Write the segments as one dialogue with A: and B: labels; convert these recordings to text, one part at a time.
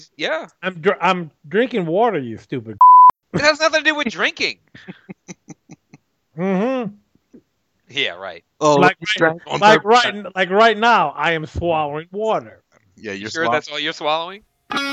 A: Yeah.
B: I'm drinking water, you stupid.
A: It has nothing to do with drinking.
B: Mm-hmm.
A: Yeah, right.
C: Oh, look,
B: Like
C: he's drank on
B: like
C: purpose.
B: right now, I am swallowing water.
C: Yeah,
A: You
C: you're
A: sure
C: swallowing.
A: that's all you're swallowing?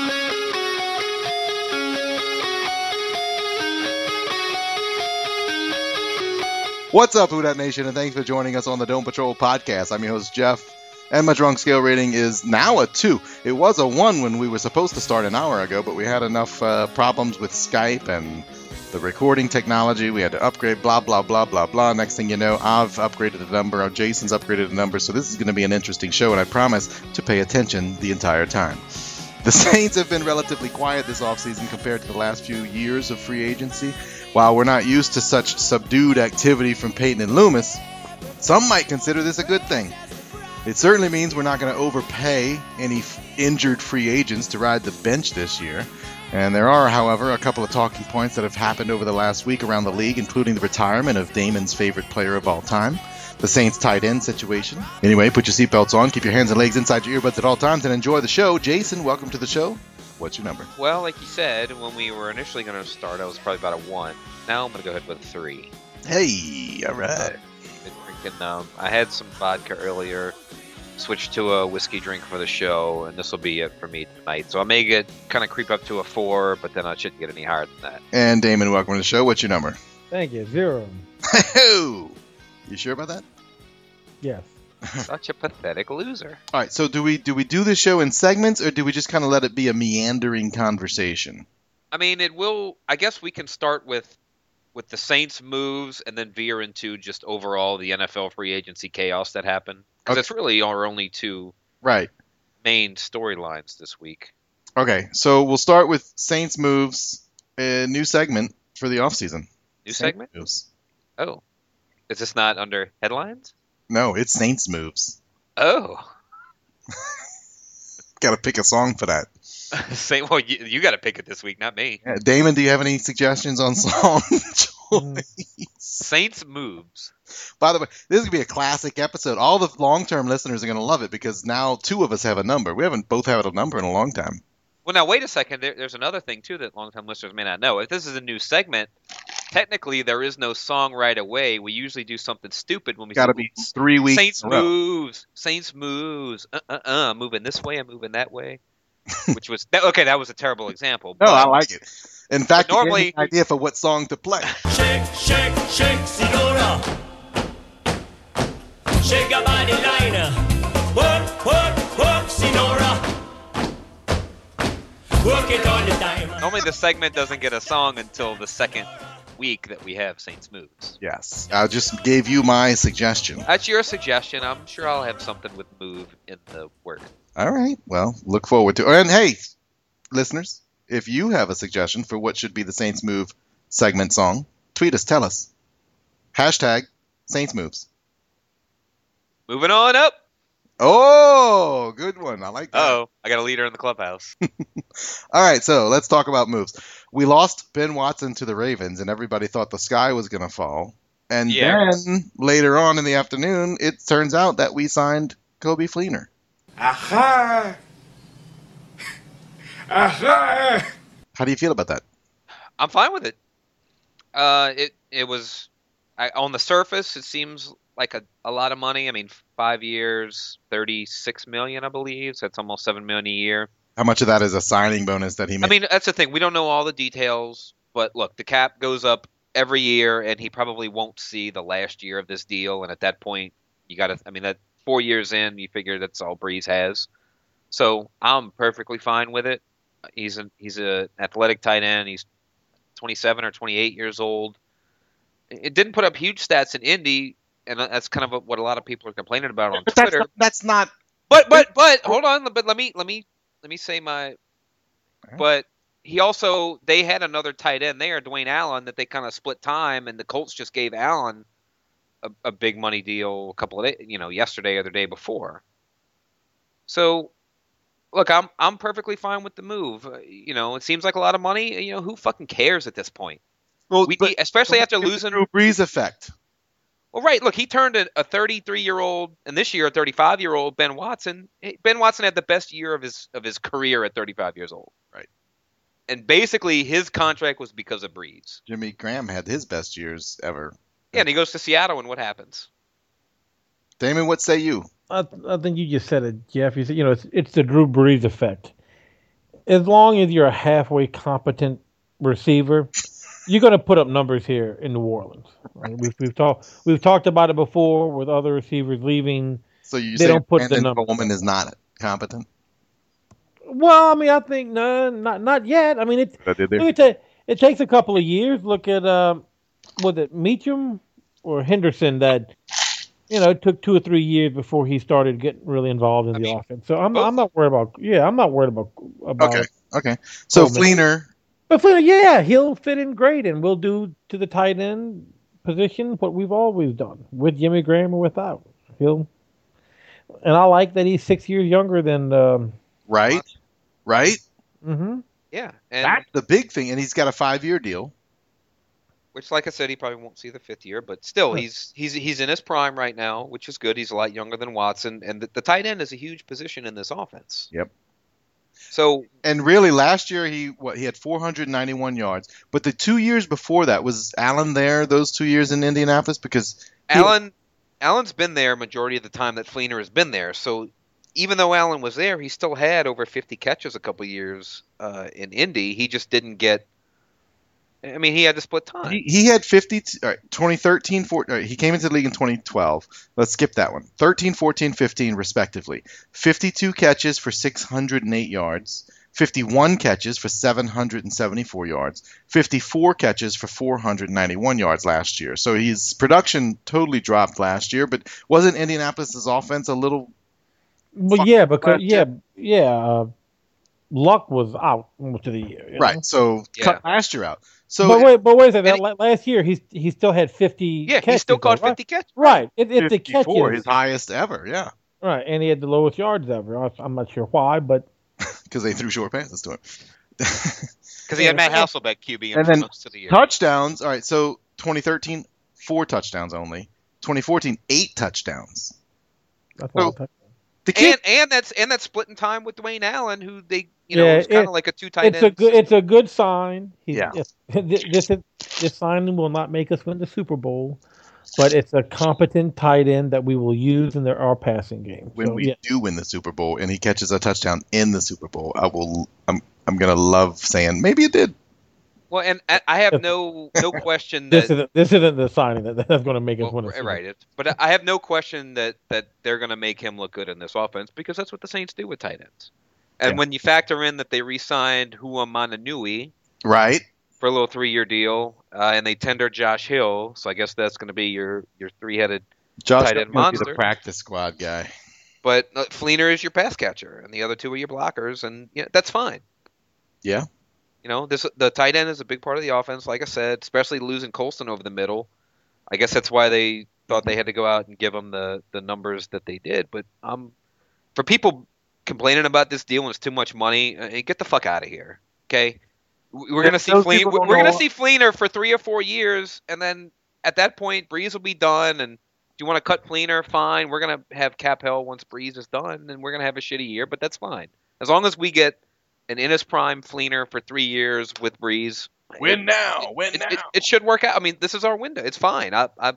C: What's up, Who Dat Nation, and thanks for joining us on the Dome Patrol podcast. I'm your host, Jeff, and my drunk scale rating is now a 2. It was a 1 when we were supposed to start an hour ago, but we had enough problems with Skype and the recording technology. We had to upgrade, blah, blah, blah, blah, blah. Next thing you know, I've upgraded the number, Jason's upgraded the number, so this is going to be an interesting show, and I promise to pay attention the entire time. The Saints have been relatively quiet this offseason compared to the last few years of free agency. While we're not used to such subdued activity from Peyton and Loomis, some might consider this a good thing. It certainly means we're not going to overpay any injured free agents to ride the bench this year. And there are, however, a couple of talking points that have happened over the last week around the league, including the retirement of Damon's favorite player of all time, the Saints tight end situation. Anyway, put your seatbelts on, keep your hands and legs inside your earbuds at all times, and enjoy the show. Jason, welcome to the show. What's your number?
A: Well, like you said, when we were initially going to start, I was probably about a 1. Now I'm going to go ahead with a 3.
C: Hey, all right.
A: Been drinking, I had some vodka earlier, switched to a whiskey drink for the show, and this will be it for me tonight. So I may kind of creep up to a 4, but then I shouldn't get any higher than that.
C: And Damon, welcome to the show. What's your number?
B: Thank you. 0.
C: You sure about that?
B: Yes.
A: Such a pathetic loser.
C: All right, so do we do this show in segments, or do we just kind of let it be a meandering conversation?
A: I mean, it will. I guess we can start with the Saints moves and then veer into just overall the NFL free agency chaos that happened, because
C: Okay.
A: it's really our only two
C: Right.
A: main storylines this week.
C: Okay, so we'll start with Saints moves, a new segment for the offseason.
A: New
C: Saints
A: segment?
C: moves.
A: Oh, is this not under headlines?
C: No, it's Saints moves.
A: Oh,
C: Got to pick a song for that.
A: Well, you got to pick it this week, not me.
C: Damon, do you have any suggestions on song choice?
A: Saints moves.
C: By the way, this is going to be a classic episode. All the long-term listeners are going to love it because now 2 of us have a number. We haven't both had a number in a long time.
A: Well, now wait a second. There's another thing too that long-time listeners may not know. If this is a new segment, technically there is no song right away. We usually do something stupid when we
C: Got to
A: say,
C: be 3 weeks
A: Saints
C: in a row.
A: moves. Saints moves. Moving this way. I'm moving that way. Which was okay. That was a terrible example.
C: No,
A: but
C: I like it. In fact,
A: normally-
C: you gave me an idea for what song to play.
D: Shake, shake, shake, Senora. Shake your body liner. Work, work, work, Senora. Work it all the time.
A: Normally the segment doesn't get a song until the second week that we have Saints moves.
C: Yes, I just gave you my suggestion.
A: That's your suggestion. I'm sure I'll have something with move in the work.
C: All right, well, look forward to it. And hey, listeners, if you have a suggestion for what should be the Saints Move segment song, tweet us, tell us. Hashtag Saints Moves.
A: Moving on up.
C: Oh, good one. I like that.
A: Oh, I got a leader in the clubhouse.
C: All right, so let's talk about moves. We lost Ben Watson to the Ravens, and everybody thought the sky was going to fall. And
A: Yeah.
C: then later on in the afternoon, it turns out that we signed Kobe Fleener.
E: Aha! Aha!
C: How do you feel about that?
A: I'm fine with it. It was on the surface. It seems like a lot of money. I mean, 5 years, $36 million, I believe. So it's almost $7 million a year.
C: How much of that is a signing bonus that he made?
A: I mean, that's the thing. We don't know all the details, but look, the cap goes up every year, and he probably won't see the last year of this deal. And at that point, you got to. I mean, that 4 years in, you figure that's all Breeze has. So I'm perfectly fine with it. He's an athletic tight end. He's 27 or 28 years old. It didn't put up huge stats in Indy, and that's kind of what a lot of people are complaining about on
C: But
A: Twitter.
C: that's not.
A: But hold on. But let me say my. But he also they had another tight end there, Dwayne Allen, that they kind of split time, and the Colts just gave Allen a big money deal a couple of days, yesterday or the day before. So, look, I'm perfectly fine with the move. It seems like a lot of money. Who fucking cares at this point?
C: Well,
A: Especially after losing.
C: Drew Brees effect.
A: Well, right. Look, he turned a 33-year-old, and this year a 35-year-old Ben Watson. Ben Watson had the best year of his career at 35 years old.
C: Right.
A: And basically, his contract was because of Breeze.
C: Jimmy Graham had his best years ever.
A: Yeah, and he goes to Seattle, and what happens?
C: Damon, what say you?
B: I think you just said it, Jeff. You said, it's the Drew Brees effect. As long as you're a halfway competent receiver, you're going to put up numbers here in New Orleans. Right? We've talked about it before with other receivers leaving.
C: So you
B: They
C: say
B: don't put the
C: Brandon
B: numbers
C: Coleman is not competent?
B: Well, I mean, I think no, not yet. I mean, it takes a couple of years. Look at was it Meacham or Henderson that it took 2 or 3 years before he started getting really involved in the offense. So I'm not worried about. Yeah, I'm not worried about.
C: Okay. So
B: Coleman.
C: Fleener.
B: But Fleener, yeah, he'll fit in great, and we'll do to the tight end position what we've always done with Jimmy Graham or without. And I like that he's 6 years younger than.
C: Right.
B: Mm-hmm.
A: Yeah, and
C: That's the big thing, and he's got a 5-year deal.
A: which, like I said, he probably won't see the 5th year, but still, he's in his prime right now, which is good. He's a lot younger than Watson, and the tight end is a huge position in this offense.
C: Yep.
A: So,
C: And really, last year he had 491 yards, but the 2 years before that was Allen there. Those 2 years in Indianapolis because
A: Allen's been there majority of the time that Fleener has been there. So even though Allen was there, he still had over 50 catches a couple years in Indy. He just didn't get. I mean, he had to split time.
C: he had 50. All right, 2013, he came into the league in 2012. Let's skip that one. 13, 14, 15, respectively. 52 catches for 608 yards. 51 catches for 774 yards, 54 catches for 491 yards last year. So his production totally dropped last year, but wasn't Indianapolis' offense a little?
B: Well, yeah, because Luck was out most of the year.
C: Right, so cut last year out. So
B: but wait a second. Last year he still had 50.
A: Yeah,
B: catches,
A: he still caught 50
B: right?
A: catches.
B: Right, it's the
C: 54,
B: catches.
C: his highest ever. Yeah,
B: right, and he had the lowest yards ever. I'm not sure why, but
C: because they threw short passes to him.
A: Because he had Matt Hasselbeck QB
C: and then
A: most of the year.
C: touchdowns. All right, so 2013, 4 touchdowns only. 2014, 8 touchdowns.
B: that's
C: So-
B: all.
C: The kid,
A: And that's splitting time with Dwayne Allen, who they is kind of like a two tight end.
B: It's a good sign.
C: Yeah.
B: This signing will not make us win the Super Bowl, but it's a competent tight end that we will use in our passing game.
C: when we do win the Super Bowl and he catches a touchdown in the Super Bowl, I'm gonna love saying maybe it did.
A: Well, and I have no question
B: this
A: that
B: isn't the signing that's going to make us win a Super Bowl.
A: right. But I have no question that they're going to make him look good in this offense because that's what the Saints do with tight ends. And when you factor in that they re-signed Hua Mananui
C: Right.
A: for a little 3-year deal, and they tendered Josh Hill, so I guess that's going to be your 3-headed
C: Josh
A: tight end
C: might be the
A: monster.
C: practice squad guy.
A: But Fleener is your pass catcher, and the other 2 are your blockers, and that's fine.
C: Yeah.
A: The tight end is a big part of the offense, like I said, especially losing Colston over the middle. I guess that's why they thought they had to go out and give him the numbers that they did. But for people complaining about this deal and it's too much money, get the fuck out of here. Okay, we're gonna see Fleener for 3 or 4 years, and then at that point, Breeze will be done. And if you want to cut Fleener, fine. We're gonna have cap hell once Breeze is done, and we're gonna have a shitty year, but that's fine as long as we get an in his prime Fleener for 3 years with Breeze.
C: Win now.
A: It should work out. I mean, this is our window. It's fine.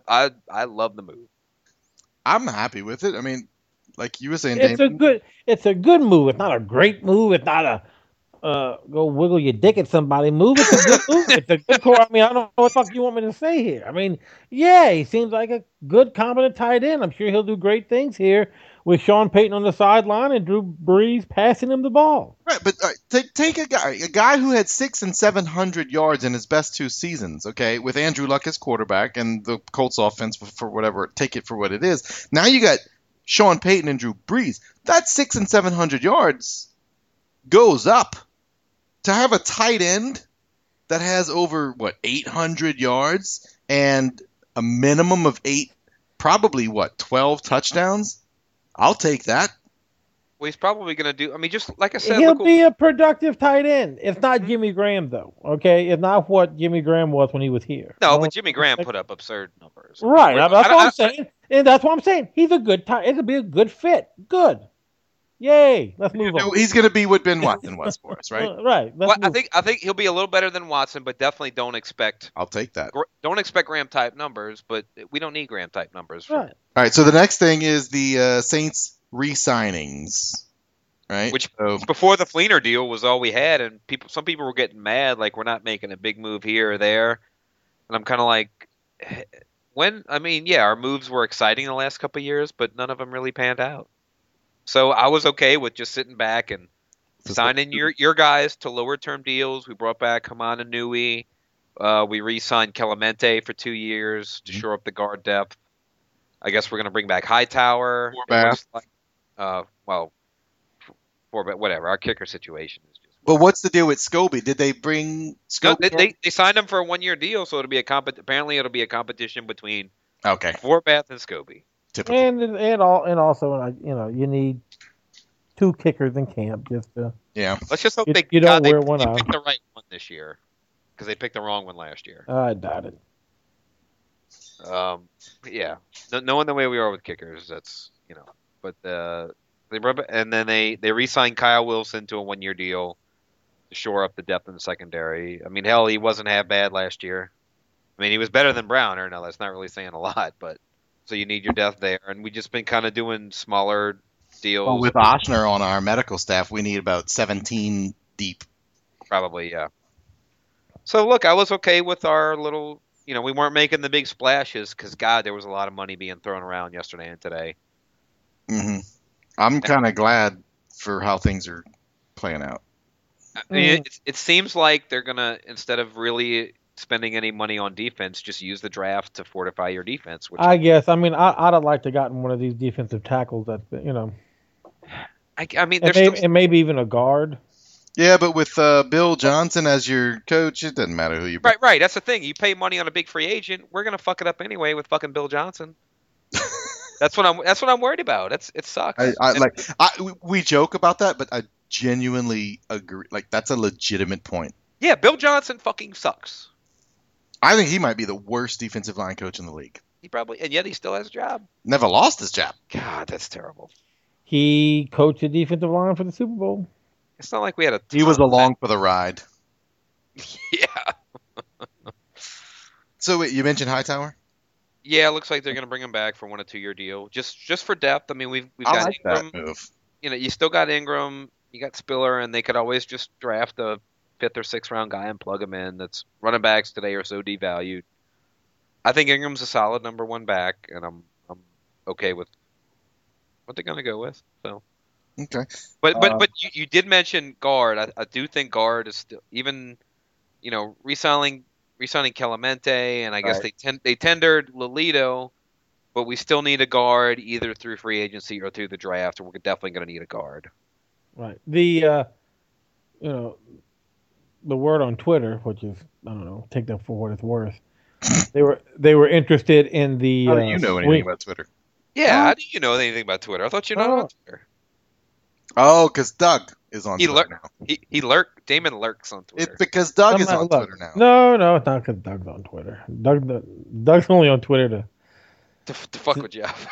A: I love the move.
C: I'm happy with it. I mean, like you were saying,
B: It's a good move. It's not a great move. It's not a go wiggle your dick at somebody move. It's a good move. It's a good core. I mean, I don't know what the fuck you want me to say here. I mean, yeah, he seems like a good, competent tight end. I'm sure he'll do great things here with Sean Payton on the sideline and Drew Brees passing him the ball.
C: Right, but take a guy who had 600 and 700 yards in his best 2 seasons, okay, with Andrew Luck as quarterback and the Colts offense for whatever, take it for what it is. Now you got Sean Payton and Drew Brees. That 600 and 700 yards goes up. To have a tight end that has over 800 yards and a minimum of 12 touchdowns, I'll take that.
A: Well, he's probably going to do. I mean, just like I said,
B: He'll
A: look,
B: be a productive tight end. It's not Jimmy Graham though. Okay, it's not what Jimmy Graham was when he was here.
A: no,
B: Don't
A: but Jimmy Graham
B: expect-
A: put up absurd numbers.
B: Right, that's what
A: I-
B: I'm saying, and that's what I'm saying. He's a good tight. It'll be a good fit. Good. Yay. Let's move on.
C: He's going to be what Ben Watson was for us, right?
B: Right.
A: Well,
B: Let's
A: I
B: move.
A: think he'll be a little better than Watson, but definitely don't expect
C: I'll take that.
A: Graham type numbers. But we don't need Graham type numbers.
B: Right.
C: All right, so the next thing is the Saints re-signings, right?
A: Which
C: So,
A: before the Fleener deal was all we had, and some people were getting mad, like we're not making a big move here or there, and I'm kind of like, our moves were exciting the last couple of years, but none of them really panned out. So I was okay with just sitting back and signing your guys to lower term deals. We brought back Haman and Nui. We re-signed Clemente for 2 years to shore up the guard depth. I guess we're going to bring back Hightower.
C: Forbath.
A: Forbath, whatever. Our kicker situation is just.
C: but what's the deal with Scobie? Did they bring
A: No,
C: Scobie?
A: they signed him for a 1 year deal, so it'll be apparently it'll be a competition between
C: Okay,
A: Forbath and Scobie.
C: typical.
B: And also, you need 2 kickers in camp just to.
C: Yeah.
A: Let's just hope
B: You don't wear one
A: they
B: out.
A: picked the right one this year, because they picked the wrong one last year.
B: I doubt it.
A: Yeah, knowing the way we are with kickers, that's But they re-signed Kyle Wilson to a 1 year deal to shore up the depth in the secondary. I mean, hell, he wasn't half bad last year. I mean, he was better than Browner. Now that's not really saying a lot, but so you need your depth there, and we just been kind of doing smaller deals.
C: Well, with Ochsner on our medical staff, we need about 17 deep.
A: Probably, yeah. So look, I was okay with our little. We weren't making the big splashes because God, there was a lot of money being thrown around yesterday and today.
C: Hmm. I'm kind of glad for how things are playing out.
A: I mean, it seems like they're gonna, instead of really spending any money on defense, just use the draft to fortify your defense. Which
B: I guess. I mean, I'd have liked to gotten one of these defensive tackles that
A: I mean, there's still,
B: and maybe even a guard.
C: Yeah, but with Bill Johnson as your coach, it doesn't matter who you bring.
A: right. That's the thing. You pay money on a big free agent, we're gonna fuck it up anyway with fucking Bill Johnson. That's what I'm worried about. It sucks.
C: We joke about that, but I genuinely agree. Like, that's a legitimate point.
A: Yeah, Bill Johnson fucking sucks.
C: I think he might be the worst defensive line coach in the league.
A: And yet he still has a job.
C: Never lost his job.
A: God, that's terrible.
B: He coached the defensive line for the Super Bowl.
A: It's not like we had a.
C: He was along for the ride.
A: Yeah.
C: So wait, you mentioned Hightower?
A: Yeah, it looks like they're going to bring him back for 1 or 2 year deal, just for depth. I mean, we've
C: I
A: got
C: like
A: Ingram.
C: that move.
A: You still got Ingram, you got Spiller, and they could always just draft a 5th or 6th round guy and plug him in. That's running backs today are so devalued. I think Ingram's a solid number 1 back, and I'm okay with what they're going to go with. So.
C: Okay.
A: But you did mention guard. I do think guard is still, even resigning Clemente, and I guess they tendered Lolito, but we still need a guard either through free agency or through the draft. We're definitely going to need a guard.
B: Right. The the word on Twitter, which is, I don't know, take that for what it's worth. They were interested in the.
C: How do you know anything about Twitter?
A: Yeah, how do you know anything about Twitter? I thought you know on Twitter.
C: Oh, because Doug is on Twitter now.
A: He lurk. Damon lurks on Twitter.
C: It's because Doug is on Twitter now.
B: No, it's not because Doug's on Twitter. Doug's only on Twitter
A: to fuck with Jeff.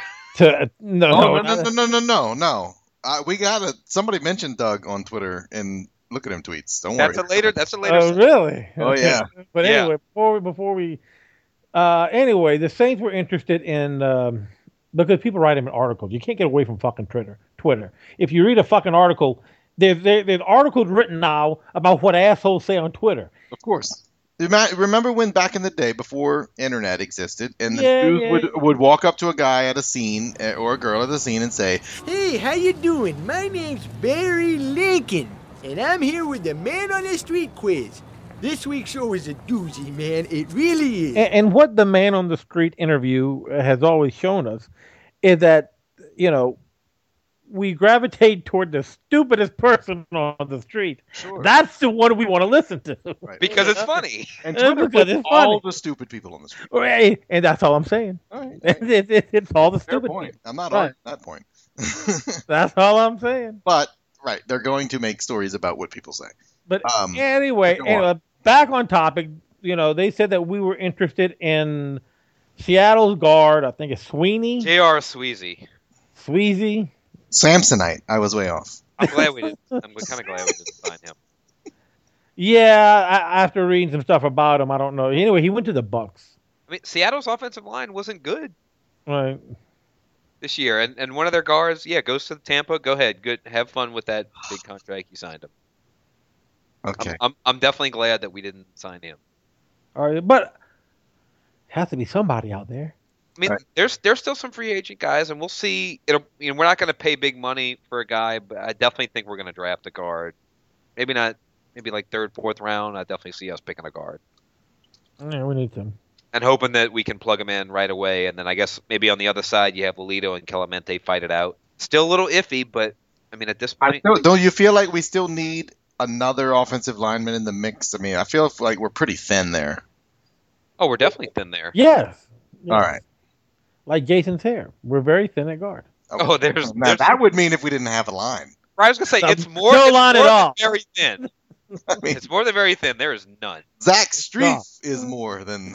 C: No. We got somebody mentioned Doug on Twitter and look at him tweets. Don't worry.
A: That's a later.
B: Oh, really?
C: Oh, yeah.
B: But anyway, before we anyway, the Saints were interested in because people write them in articles. You can't get away from fucking Twitter. If you read a fucking article, there's articles written now about what assholes say on Twitter.
C: Of course. Remember when back in the day, before internet existed, and the dude would walk up to a guy at a scene or a girl at a scene and say,
F: "Hey, how you doing? My name's Barry Lincoln, and I'm here with the Man on the Street quiz. This week's show is a doozy, man. It really is."
B: And what the Man on the Street interview has always shown us is that, we gravitate toward the stupidest person on the street.
C: Sure.
B: That's the one we want to listen to.
C: Right.
A: Because it's funny.
C: And Twitter puts all the stupid people on the street.
B: Right. And that's all I'm saying.
C: All right.
B: It's all the
C: Fair
B: stupid
C: point.
B: people.
C: I'm not
B: Right.
C: on that point.
B: That's all I'm saying.
C: But right, they're going to make stories about what people say.
B: But
C: Go
B: anyway, back on topic. They said that we were interested in Seattle's guard. I think it's Sweeney,
A: J.R. Sweezy.
B: Sweezy.
C: Samsonite. I was way off.
A: I'm glad we didn't. I'm kind of glad we didn't sign him.
B: Yeah, after reading some stuff about him, I don't know. Anyway, he went to the Bucks.
A: I mean, Seattle's offensive line wasn't good
B: Right.
A: this year, and one of their guards, goes to Tampa. Go ahead, good, have fun with that big contract you signed him.
C: Okay.
A: I'm definitely glad that we didn't sign him.
B: All right, but has to be somebody out there.
A: I mean,
C: Right.
A: there's still some free agent guys, and we'll see. We're not going to pay big money for a guy, but I definitely think we're going to draft a guard. Maybe not. Maybe like third, fourth round. I definitely see us picking a guard
B: Yeah, we need some.
A: and hoping that we can plug him in right away. And then I guess maybe on the other side you have Lolito and Clemente fight it out. Still a little iffy, but I mean at this point,
C: Don't you feel like we still need another offensive lineman in the mix? I mean, I feel like we're pretty thin there.
A: oh, we're definitely thin there.
B: Yes.
C: All right.
B: Like Jason's hair. We're very thin at guard.
A: Oh, there's
C: that would mean if we didn't have a line.
A: I was gonna say it's more.
B: No
A: it's
B: line
A: more
B: at
A: than
B: all.
A: Very thin.
C: I mean,
A: It's more than very thin. There is none.
C: Zach Streif is more than.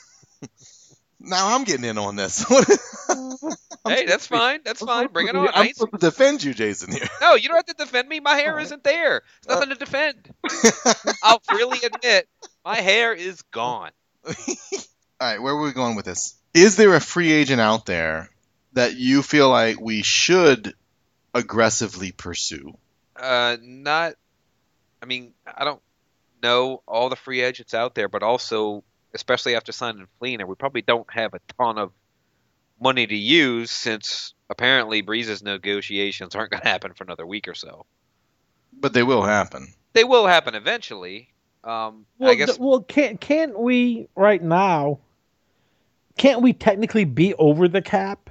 C: Now I'm getting in on this.
A: Hey, that's fine. That's fine. Bring it on. I
C: I'm
A: ain't-
C: supposed to defend you, Jason. Here.
A: No, you don't have to defend me. My hair isn't there. There's nothing to defend. I'll freely admit, my hair is gone.
C: All right, where are we going with this? Is there a free agent out there that you feel like we should aggressively pursue?
A: Not. I mean, I don't know all the free agents out there, but also, especially after signing Fleener, we probably don't have a ton of money to use since apparently Breeze's negotiations aren't going to happen for another week or so.
C: But they will happen.
A: They will happen eventually. I guess.
B: Can't we right now? Can't we technically be over the cap?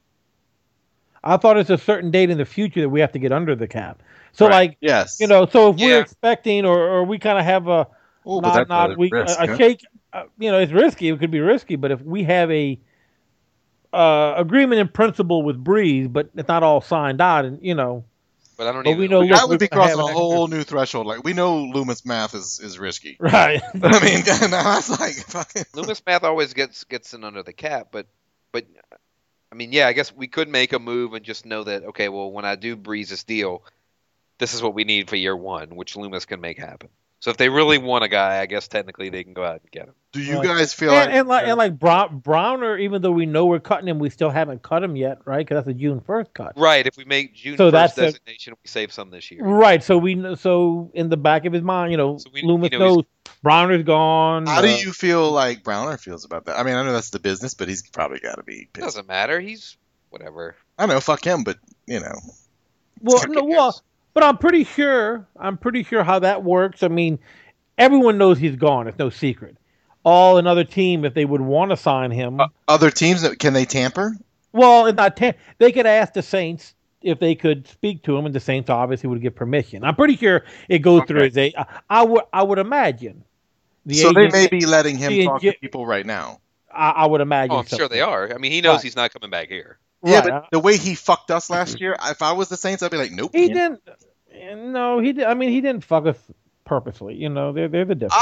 B: I thought it's a certain date in the future that we have to get under the cap. So,
C: Right.
B: like,
C: Yes.
B: so if
A: Yeah.
B: we're expecting, or we kind of have a
C: Oh, but that's a risk,
B: a
C: huh?
B: shake, it's risky. It could be risky, but if we have a agreement in principle with Breeze, but it's not all signed out, and
A: But I don't
B: but
A: even
B: we
A: know.
B: know-
C: That
B: look,
C: would be
B: we're gonna
C: crossing
B: have
C: a
B: an
C: whole new threshold. Like we know Loomis math is risky.
B: right?
C: I mean, now that's like fucking.
A: Loomis Math always gets in under the cap, but I mean, yeah, I guess we could make a move and just know that okay, well, when I do Breeze's deal, this is what we need for year one, which Loomis can make happen. So if they really want a guy, I guess technically they can go out and get him.
C: Do you
B: Right.
C: guys feel
B: and like Browner, even though we know we're cutting him, we still haven't cut him yet, right? Because that's a June 1st cut.
A: Right. If we make June
B: So
A: 1st
B: that's
A: designation, we save some this year.
B: Right. So so in the back of his mind,
A: So we-
B: Loomis
A: you know, he's-
B: knows Browner's gone.
C: How do you feel like Browner feels about that? I mean, I know that's the business, but he's probably got to be pissed.
A: Doesn't matter. He's whatever.
C: I know, fuck him, but
B: But I'm pretty sure how that works. I mean, everyone knows he's gone. It's no secret. Another team, if they would want to sign him,
C: other teams can they tamper?
B: well, it's not they could ask the Saints if they could speak to him, and the Saints obviously would give permission. I'm pretty sure it goes through his agent. I would imagine.
C: So they
B: agent-
C: may be letting him
B: the
C: talk to
B: enge-
C: people right now.
B: I would imagine.
A: Oh, I'm
B: so.
A: sure they are. I mean, he knows
B: Right.
A: he's not coming back here.
C: Yeah,
B: Right.
C: but the way he fucked us last year, if I was the Saints, I'd be like, nope.
B: He
C: can't.
B: didn't. No, he did. I mean, he didn't fuck us purposely. They're the difference.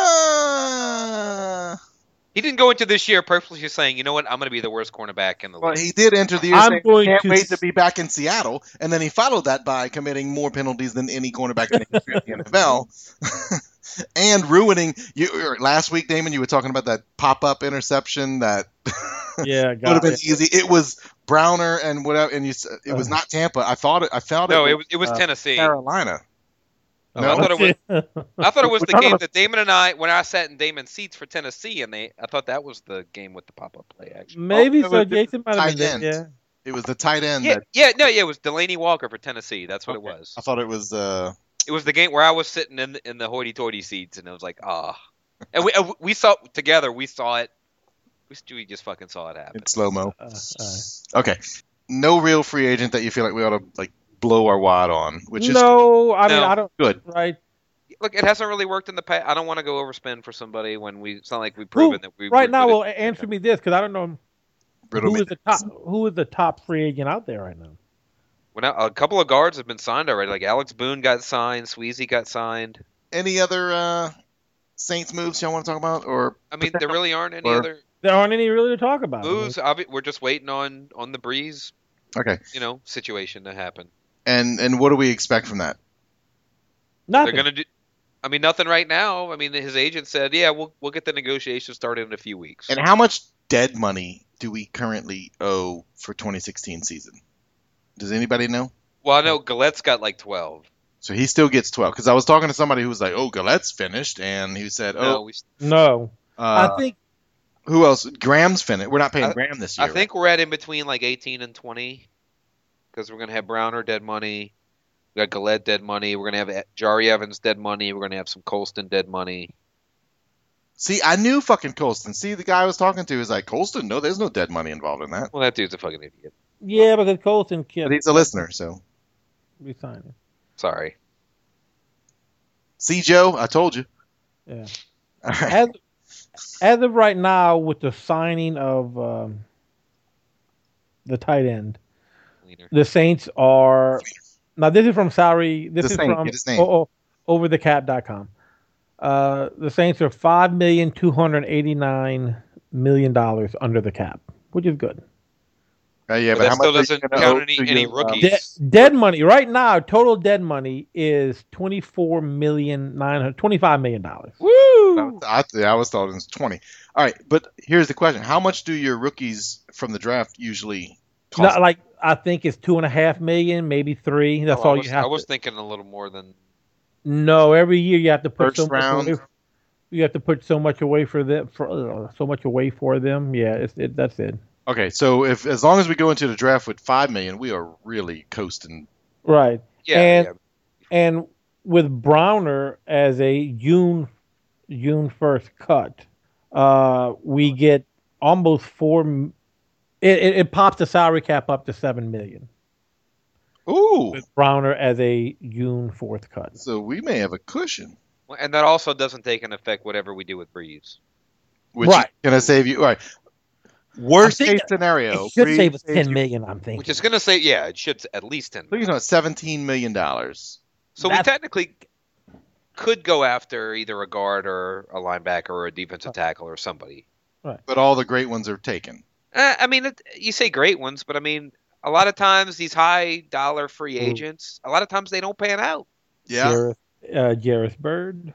A: He didn't go into this year purposely saying, you know what, I'm going to be the worst cornerback in the
C: Well,
A: league.
C: he did enter the year
B: I'm
C: saying,
B: going
C: can't
B: to
C: wait to be back in Seattle, and then he followed that by committing more penalties than any cornerback in the NFL, and ruining. Last week, Damon, you were talking about that pop-up interception that
B: Yeah,
C: would have been easy. It was Browner and whatever, and it was not Tampa. I felt
A: No,
C: it
A: it was Tennessee.
C: Carolina.
A: Oh,
C: No?
A: I thought it was
C: We're
A: the
C: talking
A: game
C: about-
A: that Damon and I, when I sat in Damon's seats for Tennessee, and I thought that was the game with the pop-up play, actually.
B: Maybe
C: Oh,
B: so.
C: it was
B: Jason might have
C: tight
B: been there.
C: end. It was the tight end.
A: Yeah,
C: That,
A: it was Delaney Walker for Tennessee. That's what it was.
C: I thought it was.
A: It was the game where I was sitting in the hoity-toity seats, and it was like, And we saw together. We saw it. We just fucking saw it happen.
C: in slow mo.
B: All right.
C: Okay, no real free agent that you feel like we ought to like blow our wad on, which is
B: No, I mean
A: No.
B: I don't.
C: good.
B: Right.
A: Look, it hasn't really worked in the past. I don't want to go overspend for somebody when it's not like we've proven that we.
B: Right
A: we're
B: now,
A: good
B: well,
A: at-
B: answer me this because I don't know
C: Riddle
B: who
C: me
B: is the top free agent out there right now.
A: Well, now, a couple of guards have been signed already. Like Alex Boone got signed, Sweezy got signed.
C: Any other Saints moves y'all want to talk about? Or
A: I mean, there really aren't any
C: Or-
A: other
B: There aren't any really to talk about.
A: moves. We're just waiting on the Breeze,
C: okay,
A: situation to happen.
C: and what do we expect from that?
B: Nothing.
A: They're gonna do. I mean, nothing right now. I mean, his agent said, "Yeah, we'll get the negotiations started in a few weeks."
C: And how much dead money do we currently owe for 2016 season? Does anybody know?
A: Well, I know Gallette's got like 12.
C: So he still gets 12. Because I was talking to somebody who was like, "Oh, Gallette's finished," and he said,
A: No,
B: No. I think
C: who else? Graham's finished. We're not paying
A: I-
C: Graham this year.
A: I think we're at in between like 18 and 20 because we're gonna have Browner dead money. We got Gallette dead money. We're gonna have Jari Evans dead money. We're gonna have some Colston dead money.
C: See, I knew fucking Colston. See, the guy I was talking to is like, Colston? No, there's no dead money involved in that.
A: Well, that dude's a fucking idiot.
B: yeah, because Colton can't
C: But he's a listener, so.
B: resign him.
A: Sorry.
C: See, Joe, I told you.
B: Yeah.
C: All right.
B: As of right now, with the signing of the tight end,
A: Cleaner.
B: the Saints are now. This is from salary. This
C: The
B: is
C: Saint,
B: from
C: get his name.
B: overthecap.com. The Saints are $5,289,000,000 under the cap, which is good.
C: Yeah,
A: But
C: but
A: that
C: how
A: still
C: much are you
A: doesn't
C: gonna
A: count
C: owe to
A: any
C: your,
A: rookies.
B: Dead money right now. Total dead money is $25 million.
A: Woo!
C: I was thought it was 20. All right, but here's the question: how much do your rookies from the draft usually cost?
B: Not like I think it's $2.5 million, maybe $3 million. That's all you have.
A: I was
B: to,
A: thinking a little more than.
B: No, every year you have to put
C: First round.
B: you have to put so much away for them. So much away for them. Yeah, that's it.
C: Okay, so if as long as we go into the draft with $5 million, we are really coasting.
B: Right.
A: Yeah.
B: And-
A: yeah.
B: And with Browner as a June 1st cut, we get almost it pops the salary cap up to $7 million.
C: Ooh,
B: With Browner as a June 4th cut.
C: so we may have a cushion,
A: Well, and that also doesn't take into effect whatever we do with Breeze.
C: which
B: Right.
C: is gonna save you. All right, worst
B: I think
C: case scenario,
B: It should
C: Breeze
B: save us
C: saves
B: $10
C: you-
B: million, I'm thinking.
A: Which is going to say, yeah, it should at least 10.
C: So you know, $17 million.
A: So we
B: That's-
A: technically could go after either a guard or a linebacker or a defensive tackle or somebody.
C: But all the great ones are taken.
A: I mean, you say great ones, but I mean, a lot of times these high dollar free
B: Ooh.
A: agents, a lot of times they don't pan out.
C: Yeah.
B: Jareth Bird.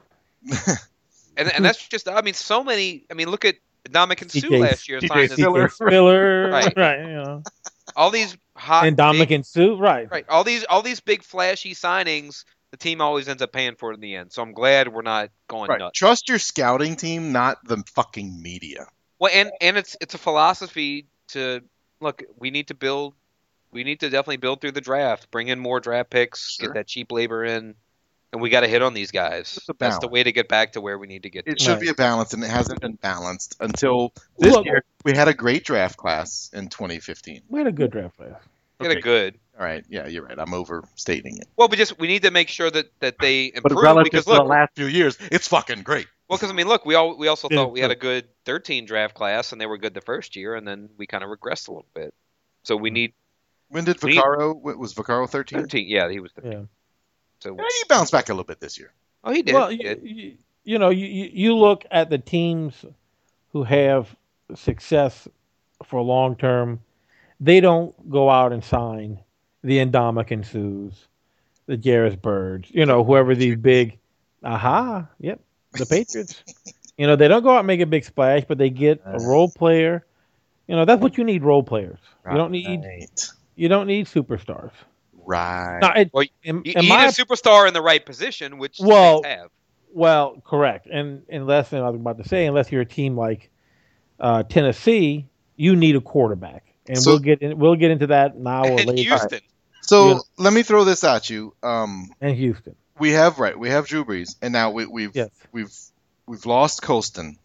A: And that's just, I mean, so many. I mean, look at Dominic and Sue
B: TJ
A: last year
C: TJ
A: signed as
C: Spiller.
B: Spiller.
A: Right.
B: Right. You know.
A: all these hot
B: And Dominic and Sue. Right.
A: right, all these big flashy signings. The team always ends up paying for it in the end. So I'm glad we're not going
C: Right.
A: nuts.
C: Trust your scouting team, not the fucking media.
A: Well, and it's a philosophy to look. We need to build. We need to definitely build through the draft. Bring in more draft picks.
C: Sure.
A: Get that cheap labor in, and we got to hit on these guys.
C: It's a
A: That's the
C: balance.
A: way to get back to where we need to get.
C: It
A: to.
C: should
B: Right.
C: be a balance, and it hasn't been balanced until this
B: Look-
C: year. We had a great draft class in 2015.
B: We had a good draft class.
A: Get
C: Okay.
A: a good.
C: All right, yeah, you're right. I'm overstating it.
A: Well, we need to make sure that they
C: But
A: improve
C: relative
A: because
C: to the
A: look.
C: last few years, it's fucking great.
A: Well, because I mean, look, we also
B: Yeah,
A: thought we had a good 13 draft class, and they were good the first year, and then we kind of regressed a little bit. So we need
C: When did
A: We-
C: Vaccaro? Was Vaccaro 13?
A: 13. Yeah, he was 13.
B: Yeah.
A: So
C: Yeah, he bounced back a little bit this year.
A: oh, he did.
B: Well,
A: he did.
B: you look at the teams who have success for long term. They don't go out and sign the Indomitian Sues, the Jarris Birds, whoever these big. Yep, the Patriots. They don't go out and make a big splash, but they get a role player. That's what you need. Role players. You don't need.
C: Right.
B: You don't need superstars.
C: Right.
B: Now,
A: Well,
B: in
A: You need
B: my
A: a superstar in the right position, which
B: Well-
A: they have.
B: Well, correct. And unless, and I was about to say, unless you're a team like Tennessee, you need a quarterback, and
C: So-
B: we'll get into that now or
A: And
B: later.
A: Houston.
C: So
B: Yeah.
C: let me throw this at you.
B: And Houston,
C: We have Drew Brees, and now we've
B: yes,
C: we've lost Colston.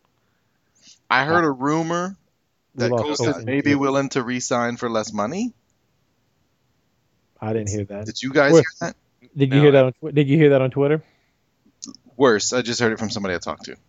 C: I heard a rumor
B: We
C: that
B: lost
C: Colston
B: Colston,
C: may be
B: yeah.
C: willing to re-sign for less money.
B: I didn't hear that.
C: Did you guys
B: Where-
C: hear that?
B: Did you
A: No,
B: hear that? Did you hear that on Twitter?
C: Worse, I just heard it from somebody I talked to.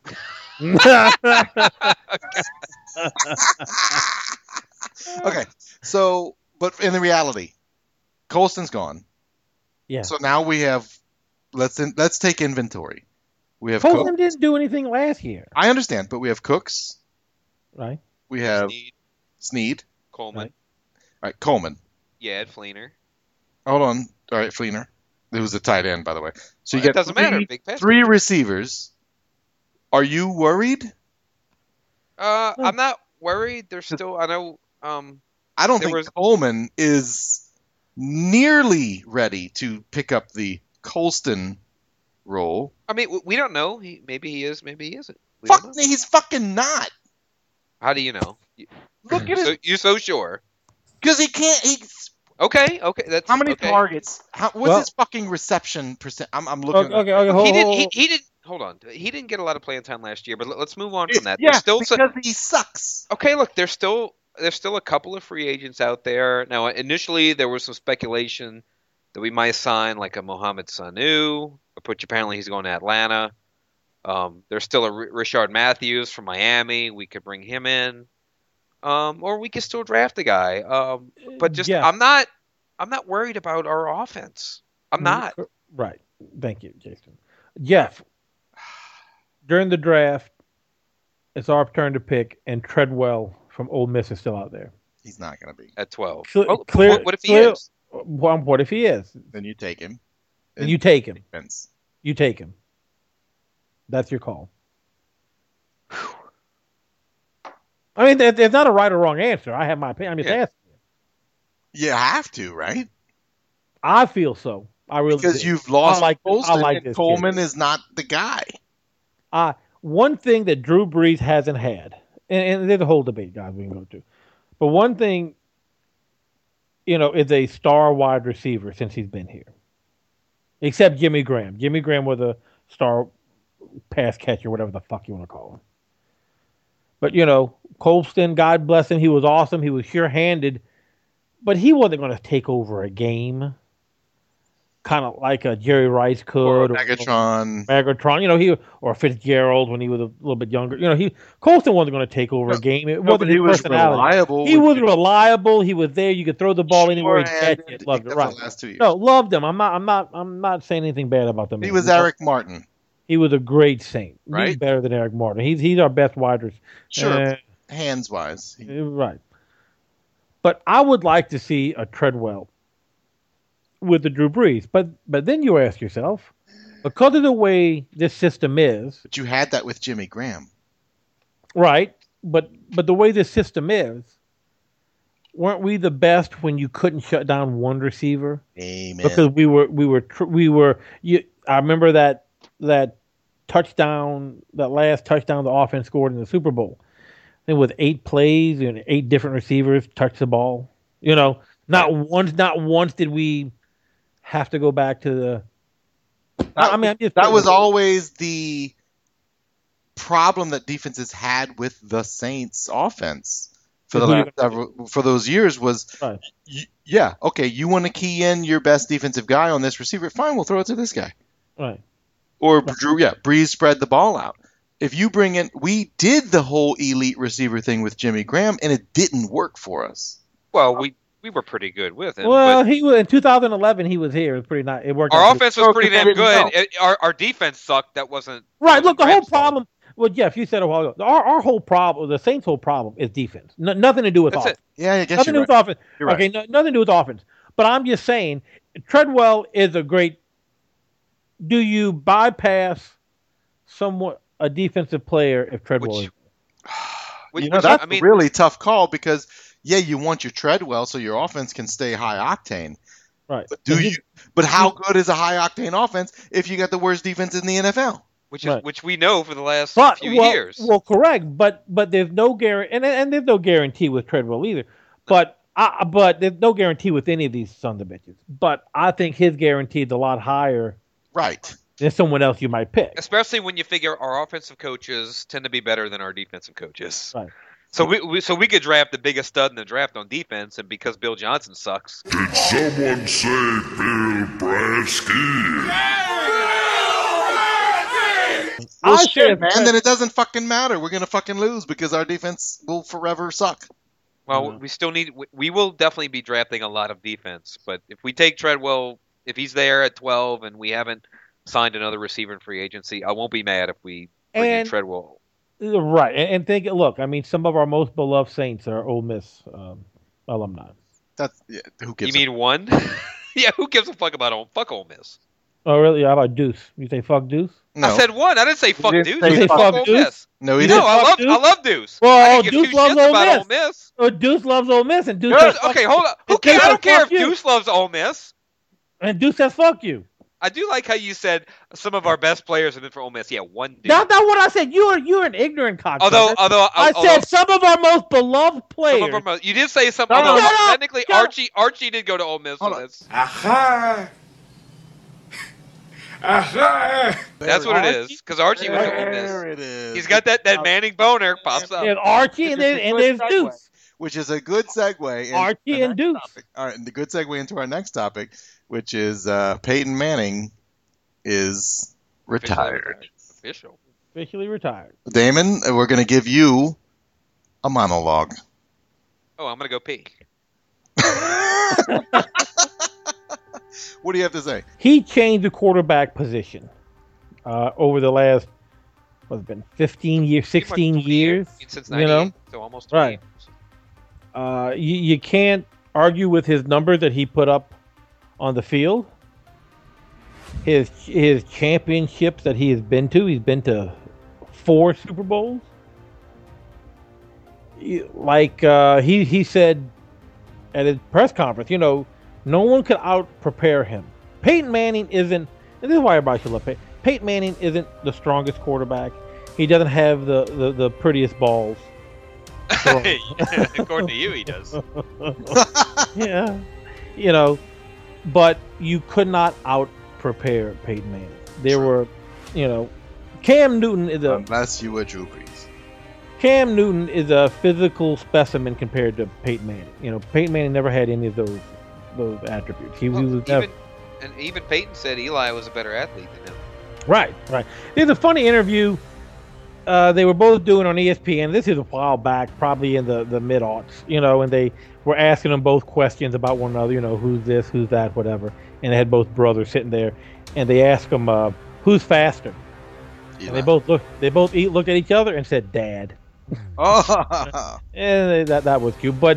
C: Okay, so but in the reality, Colston's gone.
B: Yeah.
C: So now we have. Let's take inventory. We have
B: Colston
C: Cook.
B: didn't do anything last year,
C: I understand, but we have Cooks.
B: right?
C: We have
A: Snead,
C: Snead.
A: Coleman.
B: Right.
C: All right, Coleman.
A: Yeah, Ed Fleener.
C: Hold on. All right, Fleener. Who's a tight end, by the way. So you
A: Well, it
C: got
A: doesn't matter. Big pass.
C: three receivers. Are you worried?
A: I'm not worried. There's still. I know.
C: I don't
A: There
C: think
A: was-
C: Coleman is nearly ready to pick up the Colston role.
A: I mean, we don't know. Maybe he is. Maybe he isn't. We don't
C: Fuck,
A: know.
C: he's fucking not.
A: How do you know?
C: Look at it,
A: You're so sure.
C: because he can't.
A: Okay. That's
C: How many
A: okay.
C: targets? What's
B: Well-
C: his fucking reception percent? I'm looking.
B: Okay, hold,
A: He didn't.
B: hold,
A: He didn't. Hold on. He didn't get a lot of playing time last year. But let's move on from that.
C: Yeah,
A: There's still
C: because he sucks.
A: okay. Look, there's still a couple of free agents out there. Now, initially there was some speculation that we might sign like a Mohamed Sanu, which apparently he's going to Atlanta. There's still a Richard Matthews from Miami. We could bring him in, or we could still draft a guy. But just
B: Yeah.
A: I'm not worried about our offense. I'm not.
B: Right. Thank you, Jason. Jeff, during the draft, it's our turn to pick, and Treadwell from Ole Miss is still out there.
C: He's not gonna be.
A: At 12.
B: Clear-
A: What if he
B: clear-
A: is?
B: Well, what if he is?
C: Then you take him.
B: And you take him.
C: Defense.
B: You take him. That's your call. I mean, there's not a right or wrong answer. I have my opinion. I'm just
A: Yeah.
B: asking.
C: You have to, right?
B: I feel so. I really
C: Because
B: do.
C: you've lost
B: I
C: Colston,
B: like
C: and
B: this
C: Coleman
B: kid.
C: is not the guy.
B: One thing that Drew Brees hasn't had, and there's a whole debate, guys, we can go to, but one thing, is a star wide receiver since he's been here. Except Jimmy Graham. Jimmy Graham was a star pass catcher, whatever the fuck you want to call him. But, Colston, God bless him, he was awesome. He was sure-handed. But he wasn't going to take over a game. Kind of like a Jerry Rice could.
C: Or Megatron.
B: Megatron, or Fitzgerald when he was a little bit younger. Colston wasn't going to take over a game. It wasn't
C: but
B: his
C: he was
B: personality.
C: reliable.
B: He was reliable. He was there. You could throw the ball anywhere he catch
C: Sure-handed,
B: it. Loved it.
C: except
B: Right.
C: for the last 2 years.
B: No, loved him. I'm not saying anything bad about them.
C: He was Eric Martin.
B: He was a great Saint. He's
C: Right?
B: better than Eric Martin. He's our best wide receiver.
C: Sure. Hands wise.
B: Right. But I would like to see a Treadwell with the Drew Brees. But then you ask yourself, because of the way this system is,
C: But you had that with Jimmy Graham.
B: right? But the way this system is, weren't we the best when you couldn't shut down one receiver?
C: Amen.
B: Because we were. I remember that touchdown, that last touchdown the offense scored in the Super Bowl. It was 8 plays and 8 different receivers touched the ball. Not once did we have to go back to the.
C: That was always the problem that defenses had with the Saints offense for the last for those years was,
B: Right.
C: you want to key in your best defensive guy on this receiver, fine, we'll throw it to this guy.
B: Right.
C: Or Breeze spread the ball out. If you bring in, we did the whole elite receiver thing with Jimmy Graham, and it didn't work for us.
A: Well, we were pretty good with him.
B: Well,
A: but
B: he was in 2011. He was here. It was pretty nice. It worked.
A: our
B: out
A: offense was pretty damn
C: didn't know.
A: good. Our defense sucked. That wasn't
B: right. Look, the whole
A: Graham's fault.
B: problem. Well, Jeff, you said a while ago. Our whole problem, the Saints' whole problem, is defense. Nothing to do with
A: That's
B: offense.
A: it.
C: Yeah, I guess
B: Nothing to do
C: you're
B: with
C: right.
B: offense.
C: You're right.
B: Okay, nothing to do with offense. But I'm just saying, Treadwell is a great. Do you bypass somewhat a defensive player if Treadwell is?
C: That's
A: I mean,
C: a really tough call because, you want your Treadwell so your offense can stay high octane.
B: Right.
C: But how good is a high octane offense if you got the worst defense in the NFL?
A: which we know for the last few
B: well,
A: years.
B: Well, correct, but there's no guarantee, and there's no guarantee with Treadwell either. But there's no guarantee with any of these sons of bitches. But I think his guarantee is a lot higher
C: Right.
B: than someone else you might pick.
A: Especially when you figure our offensive coaches tend to be better than our defensive coaches.
B: Right.
A: So we could draft the biggest stud in the draft on defense, and because Bill Johnson sucks,
G: Did someone say Bill Brasky?
C: Well,
B: I
C: shit,
B: said
C: man. Then it doesn't fucking matter. We're gonna fucking lose because our defense will forever suck.
A: Well, we still need. We will definitely be drafting a lot of defense, but if we take Treadwell, if he's there at 12 and we haven't signed another receiver in free agency, I won't be mad if we bring in
B: And
A: Treadwell.
B: right, and think. Look, I mean, some of our most beloved Saints are Ole Miss alumni.
C: That's who gives
A: You mean one? Yeah, who gives a fuck about Ole Miss?
B: Oh, really? How about Deuce? You say fuck Deuce?
C: No,
A: I said one. I didn't say fuck
C: didn't
A: Deuce.
C: say
A: I said
B: fuck
A: fuck Ole
B: Deuce?
A: Miss.
C: no, he
A: No,
C: didn't.
B: fuck Deuce?
A: I love Deuce.
B: Well,
A: I didn't give
B: Deuce
A: two
B: loves
A: shits
B: Ole
A: about
B: Miss.
A: Ole Miss.
B: Deuce loves Ole Miss, and Deuce
A: Good.
B: says fuck
A: Okay,
B: you.
A: hold on.
B: And
A: Okay,
B: Deuce
A: I
B: says
A: don't care
B: fuck
A: if
B: you.
A: Deuce loves Ole Miss.
B: And Deuce says fuck you.
A: I do like how you said some of our best players have been for Ole Miss. Yeah, one dude.
B: That's not what I said. You're an ignorant cocksucker.
A: Although
B: I said some of our most beloved players.
A: some of our, you did say some.
B: No,
A: Although
B: shut up!
A: technically
B: Shut
A: Archie did go to Ole Miss. So
C: Hold on.
A: that's
E: Aha! Aha!
A: what it
B: Archie?
A: is. Because Archie went to Ole Miss.
C: There it is.
A: He's got that Manning boner pops up.
B: There's Archie and there's Deuce.
C: Which is a good segue. into
B: Archie
C: the
B: and
C: next
B: Deuce.
C: topic. All right, and the good segue into our next topic, which is Peyton Manning is retired.
A: Official.
B: Officially retired.
C: Damon, we're going to give you a monologue.
A: Oh, I'm gonna go pee.
C: What do you have to say?
B: He changed the quarterback position over the last, what's it been, 15 years, 16 years?
A: Since
B: you
A: 98,
B: know?
A: so almost
B: Right.
A: 20 years.
B: You can't argue with his numbers that he put up on the field. His championships that he has been to. He's been to 4 Super Bowls. He said at his press conference, no one could out prepare him. Peyton Manning isn't, and this is why everybody should love Peyton. Peyton Manning isn't the strongest quarterback. He doesn't have the prettiest balls.
A: According to you, he does.
B: Yeah, but you could not out prepare Peyton Manning. There were, Cam Newton is
C: Unless you were Drew Brees.
B: Cam Newton is a physical specimen compared to Peyton Manning. Peyton Manning never had any of those attributes. He was never.
A: Even Peyton said Eli was a better athlete than him.
B: Right. There's a funny interview they were both doing on ESPN. This is a while back, probably in the mid-aughts, and they were asking them both questions about one another, who's this, who's that, whatever. And they had both brothers sitting there, and they asked them, who's faster?
C: Eli.
B: And they both looked at each other and said, Dad.
C: Oh,
B: And that was cute. But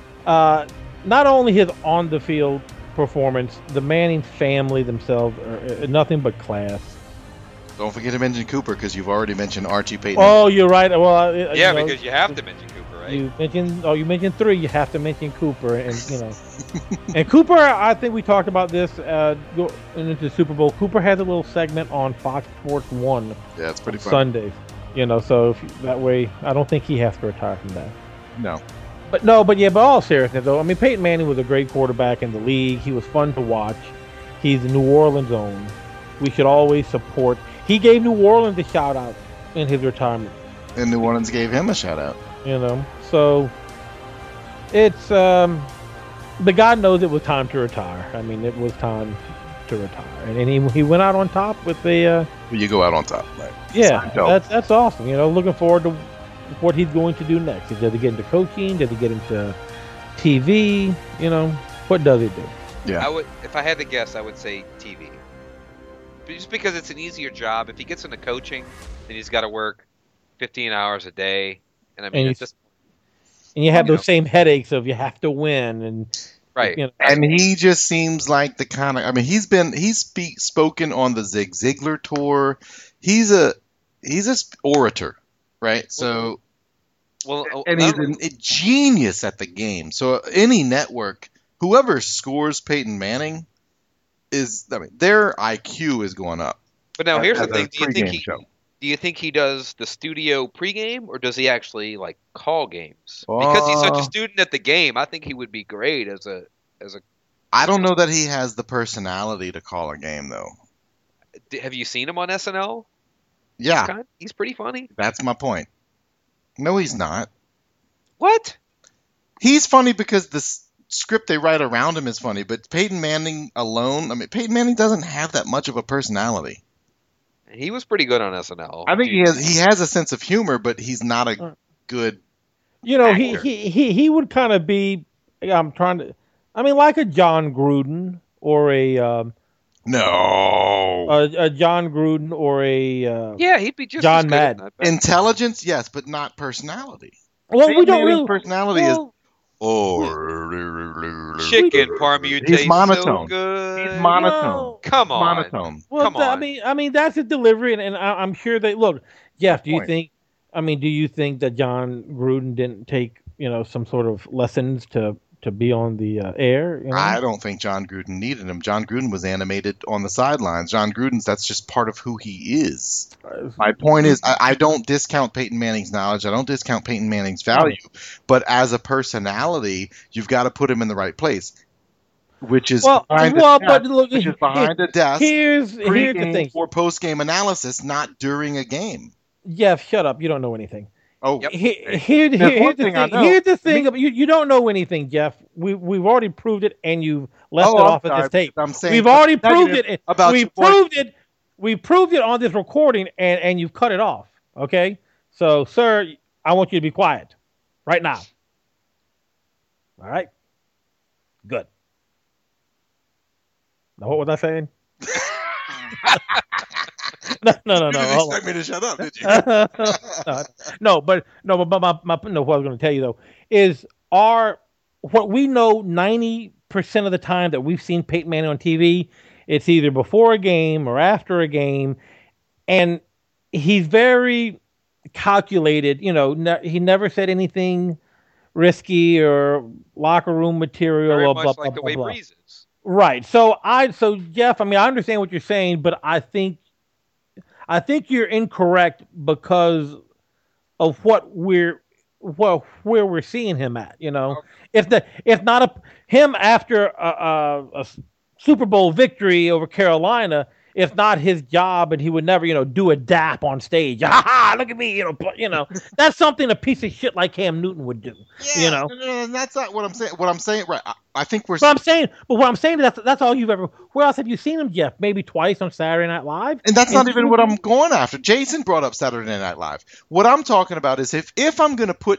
B: not only his on-the-field performance, the Manning family themselves are nothing but class.
C: don't forget to mention Cooper because you've already mentioned Archie Peyton.
B: Oh, you're right. Well,
A: Yeah, because you have to mention Cooper, right?
B: You mentioned 3. You have to mention Cooper, and and Cooper. I think we talked about this going into the Super Bowl. Cooper has a little segment on Fox Sports 1
C: Yeah, it's pretty fun.
B: Sundays. So that way, I don't think he has to retire from that.
C: No.
B: But all seriousness though, I mean, Peyton Manning was a great quarterback in the league. He was fun to watch. He's New Orleans' own. We should always support. He gave New Orleans a shout out in his retirement.
C: And New Orleans gave him a shout out.
B: So it's the God knows it was time to retire. I mean, it was time to retire, and he went out on top with the
C: You go out on top, right?
B: yeah.
C: Dope.
B: That's awesome. Looking forward to what he's going to do next. Does he get into coaching? Does he get into TV? What does he do?
C: Yeah.
A: If I had to guess, I would say TV. Just because it's an easier job. If he gets into coaching, then he's got to work 15 hours a day, and I mean, it's just
B: And you have those same headaches of you have to win and
A: right.
C: And he just seems like the kind of. I mean, he's spoken on the Zig Ziglar tour. He's a orator, right? So, and he's a genius at the game. So any network, whoever scores Peyton Manning their IQ is going up.
A: But now here's the
C: As a
A: thing:
C: pregame show.
A: do you think he does the studio pregame, or does he actually call games? Because he's such a student at the game, I think he would be great as a.
C: I don't know that he has the personality to call a game, though.
A: Have you seen him on SNL?
C: Yeah,
A: He's pretty funny.
C: that's my point. No, he's not.
A: What?
C: He's funny because the script they write around him is funny, but Peyton Manning alone, Peyton Manning doesn't have that much of a personality.
A: He was pretty good on SNL.
C: I think he has a sense of humor, but he's not a good
B: You know,
C: actor.
B: he would kind of be. I'm trying to. I mean, like a John Gruden or
C: No.
B: a John Gruden or a
A: Yeah, he'd be just
B: John
A: as good.
B: Madden.
A: I bet.
C: Intelligence, yes, but not personality.
B: Well, we
C: Peyton
B: don't
C: Manning's
B: really.
C: personality
B: well,
A: Chicken parmutation.
C: He's monotone.
A: So good.
C: He's monotone.
B: Well,
A: Come on.
C: Monotone.
B: well,
A: Come on.
B: I mean, that's his delivery, and I'm sure they look. Jeff, do you
C: point.
B: think? I mean, do you think that John Gruden didn't take some sort of lessons to be on the air? You know?
C: I don't think John Gruden needed him. John Gruden was animated on the sidelines. John Gruden's, that's just part of who he is. My point is, I don't discount Peyton Manning's knowledge. I don't discount Peyton Manning's value. But as a personality, you've got to put him in the right place, which is behind a desk,
B: Here's the
C: pre-game
B: thing.
C: or post-game analysis, not during a game.
B: Jeff, shut up. You don't know anything.
C: Oh,
A: Yep.
B: Here's the thing. Here's the thing. You don't know anything, Jeff. We've already proved it, and you've left it off of this tape.
C: I'm saying
B: We've already proved it.
C: About
B: We proved it on this recording, and you've cut it off. Okay, so sir, I want you to be quiet right now. All right. Good. Now, what was I saying? No.
C: You didn't
B: hold on.
C: expect me to shut up, did you?
B: No, but what I was going to tell you though is what we know 90% of the time that we've seen Peyton Manning on TV, it's either before a game or after a game, and he's very calculated. You know, he never said anything risky or locker room material.
A: Very
B: Blah,
A: much
B: blah,
A: like
B: blah,
A: the way
B: blah.
A: Breeze is.
B: Right. So Jeff, I mean, I understand what you're saying, but I think you're incorrect because of where we're seeing him at. You know, if not him after a Super Bowl victory over Carolina, it's not his job, and he would never do a dap on stage. Ha ha! Look at me. That's something a piece of shit like Cam Newton would do.
C: Yeah, no, that's not what I'm saying. What I'm saying, right? I think we're.
B: But what I'm saying is that's all you've ever. Where else have you seen him, Jeff? Maybe twice on Saturday Night Live.
C: And that's not even what I'm going after. Jason brought up Saturday Night Live. What I'm talking about is if I'm gonna put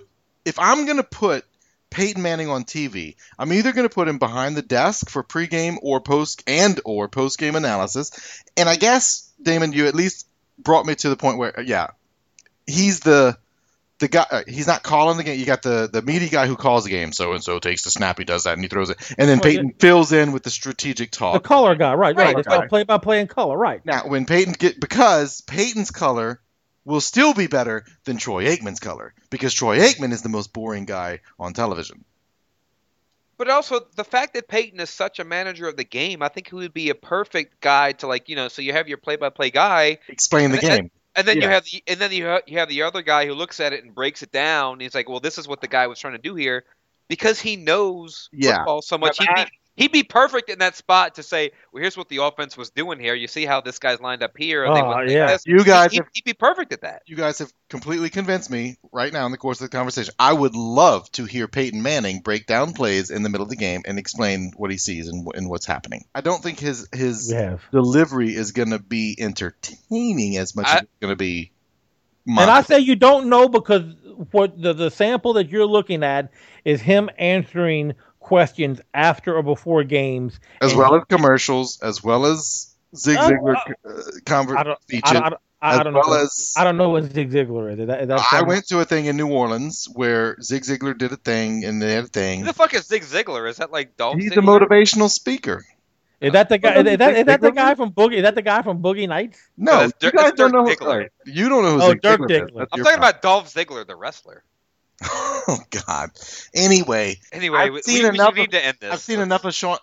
C: Peyton Manning on TV, I'm either gonna put him behind the desk for pregame or postgame analysis. And I guess, Damon, you at least brought me to the point where, he's the guy. He's not calling the game. You got the meaty guy who calls the game. So and so takes the snap. He does that and he throws it. And then Peyton fills in with the strategic talk.
B: The color guy, right. It's
C: Right.
B: called play-by-play in color, right?
C: Now, when because Peyton's color will still be better than Troy Aikman's color, because Troy Aikman is the most boring guy on television.
A: But also the fact that Peyton is such a manager of the game, I think he would be a perfect guy to so you have your play-by-play guy
C: Explain the game.
A: And then you have the other guy who looks at it and breaks it down. And he's like, well, this is what the guy was trying to do here, because he knows football so much. He'd be perfect in that spot to say, well, here's what the offense was doing here. You see how this guy's lined up here. Or they went like this. He'd be perfect at that.
C: You guys have completely convinced me right now in the course of the conversation. I would love to hear Peyton Manning break down plays in the middle of the game and explain what he sees and what's happening. I don't think his delivery is going to be entertaining as much as it's going to be.
B: And I say you don't know because what the sample that you're looking at is him answering questions after or before games,
C: as well as commercials, as well as Zig Ziglar speeches.
B: I don't know what Zig Ziglar is.
C: I went to a thing in New Orleans where Zig Ziglar did a thing and they had a thing.
A: Who the fuck is Zig Ziglar? Is that like Dolph
C: He's
A: Ziggler?
C: a motivational speaker.
B: Is that the guy? Is that the guy from Boogie? Is that the guy from Boogie Nights?
C: No, you guys don't know. You don't know who Zig
B: Dirk
C: Ziglar
B: Diggler.
C: is.
A: I'm talking about Dolph Ziggler, the wrestler.
C: Oh God. Anyway,
A: we need to end this.
C: I've seen enough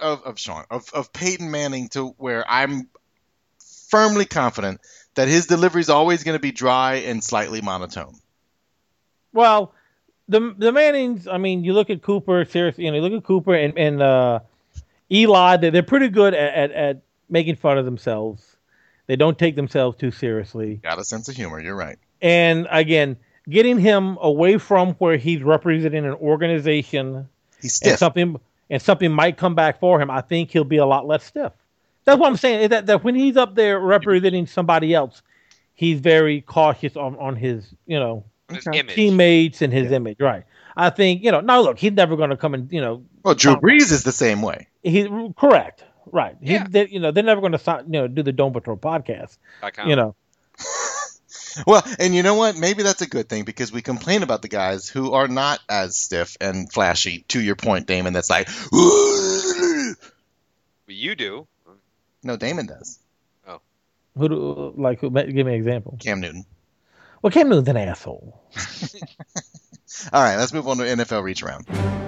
C: of Peyton Manning to where I'm firmly confident that his delivery is always going to be dry and slightly monotone.
B: Well, the Mannings. I mean, you look at Cooper. Seriously, you look at Cooper and Eli. They're pretty good at making fun of themselves. They don't take themselves too seriously.
C: Got a sense of humor. You're right.
B: And again, getting him away from where he's representing an organization,
C: he's stiff.
B: And something might come back for him. I think he'll be a lot less stiff. That's what I'm saying. Is that when he's up there representing somebody else, he's very cautious on his,
C: No,
A: his
C: Okay.
A: image.
B: teammates and his image, right? I think now. Look, he's never going to come and
C: Well, Drew Brees is the same way.
B: He correct, right?
A: Yeah.
B: They're never going to do the Dome Patrol podcast.
C: Well, and you know what? Maybe that's a good thing because we complain about the guys who are not as stiff and flashy. To your point, Damon, that's like,
A: You do.
C: no, Damon does.
B: Who give me an example?
C: Cam Newton.
B: Well, Cam Newton's an asshole.
C: All right, let's move on to NFL reach around.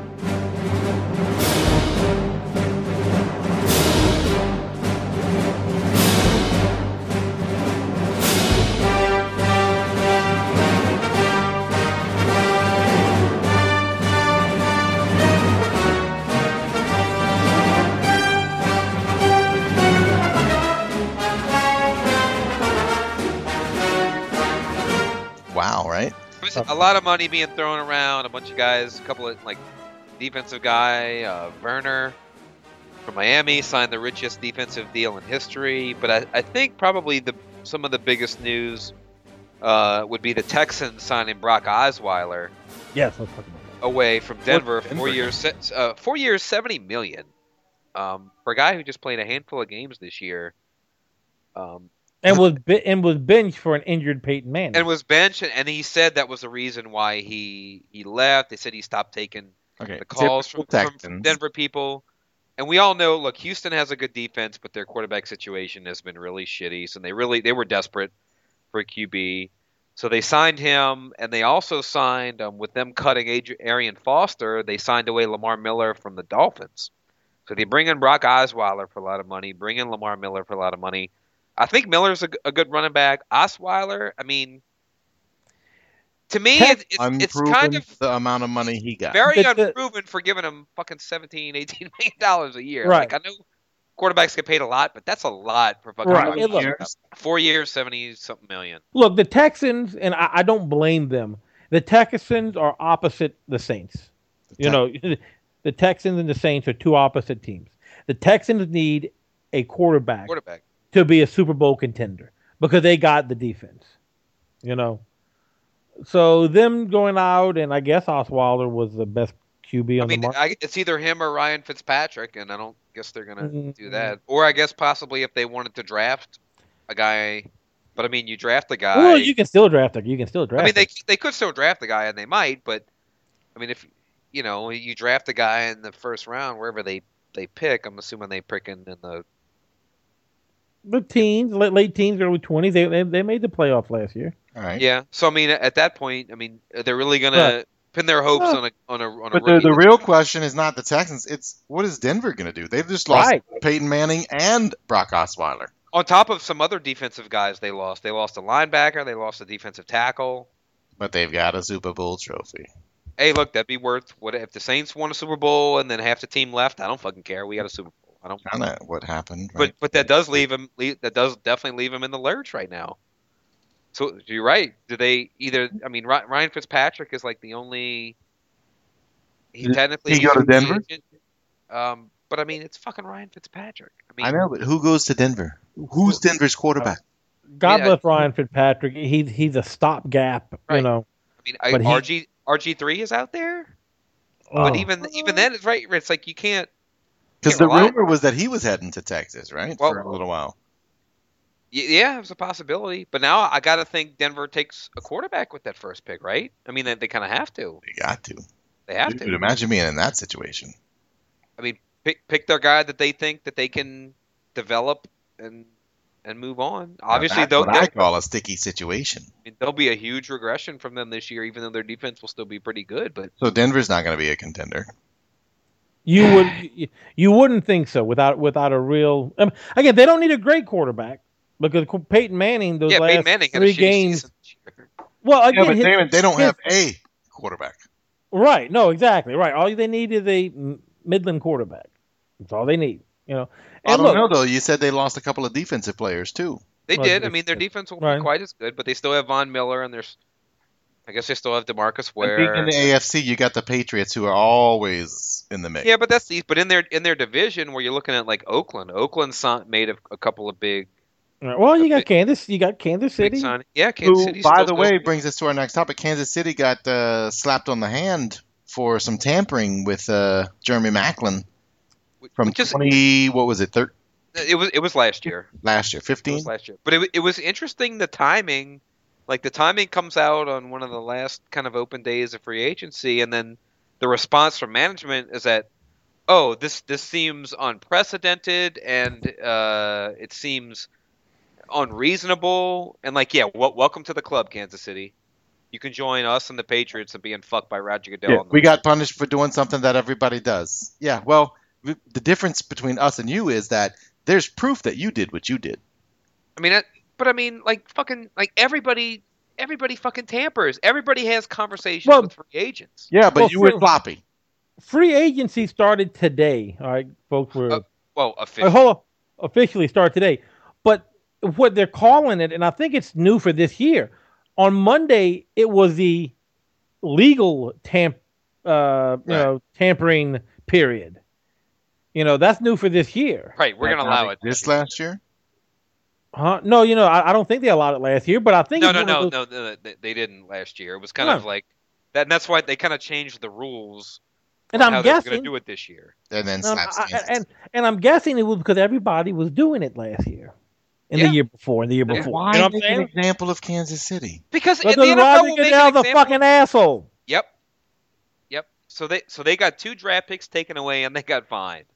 C: Wow, right?
A: There's a lot of money being thrown around. A bunch of guys, a couple of defensive guy, Werner from Miami signed the richest defensive deal in history. But I think probably some of the biggest news would be the Texans signing Brock Osweiler
B: Yes, let's talk about that.
A: away from Denver.
C: Denver
A: 4 years, 4 years, $70 million. For a guy who just played a handful of games this year.
B: And was benched for an injured Peyton Manning.
A: And was benched, and he said that was the reason why he left. They said he stopped taking
C: Okay.
A: the calls from
C: Texans.
A: Denver people. And we all know, look, Houston has a good defense, but their quarterback situation has been really shitty. So they were desperate for a QB. So they signed him, and they also signed, with them cutting Arian Foster, they signed away Lamar Miller from the Dolphins. So they bring in Brock Osweiler for a lot of money, bring in Lamar Miller for a lot of money. I think Miller's a good running back. Osweiler, I mean, to me, it's kind of
C: the amount of money he got.
A: very unproven for giving him fucking $17, $18 million a year.
B: Right.
A: Like, I know quarterbacks get paid a lot, but that's a lot for fucking
B: Right.
A: 4
B: Look,
A: years. 4 years, 70-something million.
B: Look, the Texans, and I don't blame them. The Texans are opposite the Saints. The Texans and the Saints are two opposite teams. The Texans need a quarterback to be a Super Bowl contender because they got the defense. So them going out, and I guess Osweiler was the best QB on the market.
A: It's either him or Ryan Fitzpatrick, and I don't guess they're going to do that. Or I guess possibly if they wanted to draft a guy. But, I mean, you draft a guy.
B: Well, you can still draft him.
A: I mean, they could still draft a guy, and they might. But, I mean, if you draft a guy in the first round, wherever they pick, I'm assuming they pick in the
B: teens, late teens, early 20s. They made the playoff last year.
C: All right.
A: Yeah. So I mean, at that point, I mean, they're really gonna pin their hopes on a
C: But
A: rookie.
C: the real question is not the Texans. It's what is Denver going to do? They've just lost Peyton Manning and Brock Osweiler.
A: On top of some other defensive guys they lost. They lost a linebacker. They lost a defensive tackle.
C: But they've got a Super Bowl trophy.
A: Hey, look, that'd be worth what if the Saints won a Super Bowl and then half the team left. I don't fucking care. We got a Super Bowl. I don't.
C: Kind of what happened. Right?
A: But that does leave him. That does definitely leave him in the lurch right now. So you're right. Do they either? I mean, Ryan Fitzpatrick is like the only. He technically
C: he go to Denver.
A: But I mean, it's fucking Ryan Fitzpatrick.
C: I know, but who goes to Denver? Who's Denver's quarterback?
B: God bless Ryan Fitzpatrick. He's a stopgap.
A: Right.
B: I
A: mean, RG3 is out there, but even then, it's right. It's like you can't.
C: Because the rumor was that he was heading to Texas, right,
A: well,
C: for a little while.
A: Yeah, it was a possibility. But now I got to think Denver takes a quarterback with that first pick, right? I mean, they kind of have to.
C: They got to.
A: They have
C: Dude,
A: to.
C: Imagine being in that situation.
A: I mean, pick their guy that they think that they can develop and move on. Obviously,
C: that's what I call a sticky situation.
A: I mean, there'll be a huge regression from them this year, even though their defense will still be pretty good. But
C: so Denver's not going to be a contender.
B: You wouldn't think so without a real. Again, they don't need a great quarterback because Peyton Manning last 3 games. Well, again,
C: but Damon, they don't have a quarterback.
B: Right. No, exactly. Right. All they need is a Midland quarterback. That's all they need. And
C: I don't know though. You said they lost a couple of defensive players too.
A: They did. I mean, their defense won't be quite as good, but they still have Von Miller, and I guess they still have DeMarcus Ware.
C: In the AFC, you got the Patriots, who are always in the mix.
A: Yeah, but in their division, where you're looking at like Oakland. Oakland made a couple of big
B: Well, you got Kansas. You got Kansas
A: Big
B: City.
A: signing. Yeah, Kansas
C: Who,
A: City.
C: by the way, brings us to our next topic. Kansas City got slapped on the hand for some tampering with Jeremy Maclin from 20. What was it?
A: It was last year.
C: Last year,
A: It
C: 15.
A: was last year. But it was interesting, the timing. Like, the timing comes out on one of the last kind of open days of free agency, and then the response from management is that, oh, this seems unprecedented, and it seems unreasonable, and like, yeah, welcome to the club, Kansas City. You can join us and the Patriots and being fucked by Roger Goodell.
C: Yeah, we got punished for doing something that everybody does. Yeah, well, the difference between us and you is that there's proof that you did what you did.
A: I mean, but I mean, like, fucking, like, everybody fucking tampers. Everybody has conversations with free agents.
C: Yeah, but you were sloppy.
B: Free agency started today. All right, folks.
A: Officially.
B: Officially started today. But what they're calling it, and I think it's new for this year, on Monday it was the legal tampering period. That's new for this year.
A: Right, we're going to allow it.
C: This last year?
B: Huh? No, I don't think they allowed it last year, but I think
A: No, they didn't last year. It was kind of like that, and that's why they kind of changed the rules.
B: And I'm
A: how
B: guessing
A: they're going to do it this year.
C: And then
B: and I'm guessing it was because everybody was doing it last year, and the year before, and the year before.
C: Why
B: you know what
C: make
B: I'm saying?
C: an example of Kansas City?
A: Because the
B: Roger
A: NFL will make an
B: Goodell's a
A: example.
B: fucking asshole.
A: Yep. So they got 2 draft picks taken away and they got fined.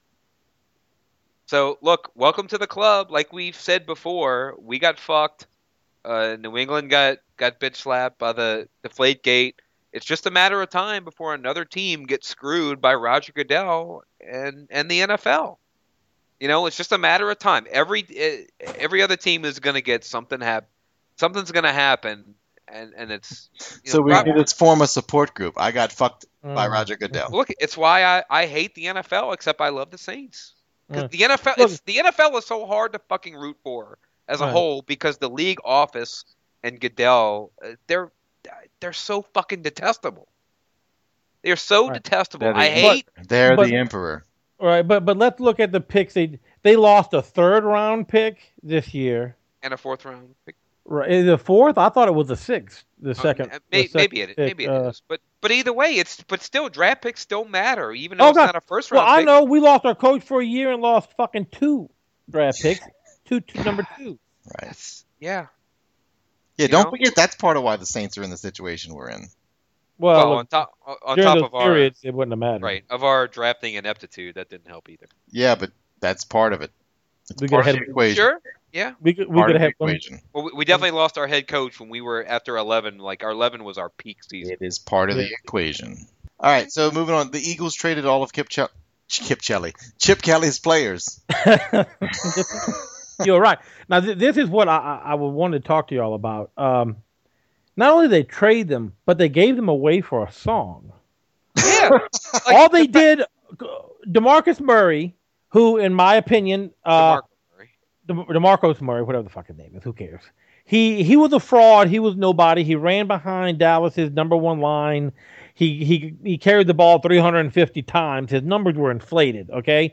A: So look, welcome to the club. Like we've said before, we got fucked. New England got bitch slapped by the Deflate Gate. It's just a matter of time before another team gets screwed by Roger Goodell and the NFL. It's just a matter of time. Every other team is going to get something something's going to happen, and it's
C: so we need to form a support group. I got fucked by Roger Goodell.
A: Look, it's why I hate the NFL, except I love the Saints. Because the NFL is so hard to fucking root for as a whole, because the league office and Goodell, they're so fucking detestable. They're so detestable.
C: They're the emperor.
B: All right, but let's look at the picks. They lost a 3rd round pick this year
A: and a 4th round pick.
B: Right, the 4th? I thought it was the 6th. The second.
A: Maybe it is. But either way, still draft picks still matter, even though it's not a 1st round.
B: Well, I know we lost our coach for a year and lost fucking 2 draft picks. Number 2.
C: Right.
A: Yeah.
C: Yeah, don't forget that's part of why the Saints are in the situation we're in.
B: Well,
A: on top of our
B: periods, it wouldn't have mattered.
A: Right, of our drafting ineptitude, that didn't help either.
C: Yeah, but that's part of it. It's
B: we
C: part of the equation.
A: Sure. Yeah.
B: We could have
C: equation.
A: Well, we definitely lost our head coach when we were after 11. Like, our 11 was our peak season.
C: It is part of the equation. All right, so moving on. The Eagles traded all of Chip Kelly's players.
B: You're right. Now, this is what I would want to talk to y'all about. Not only they trade them, but they gave them away for a song.
A: Yeah.
B: All they did, DeMarcus Murray, who, in my opinion, DeMarcus Murray, whatever the fucking name is, who cares? He was a fraud. He was nobody. He ran behind Dallas's number 1 line. He carried the ball 350 times. His numbers were inflated. Okay.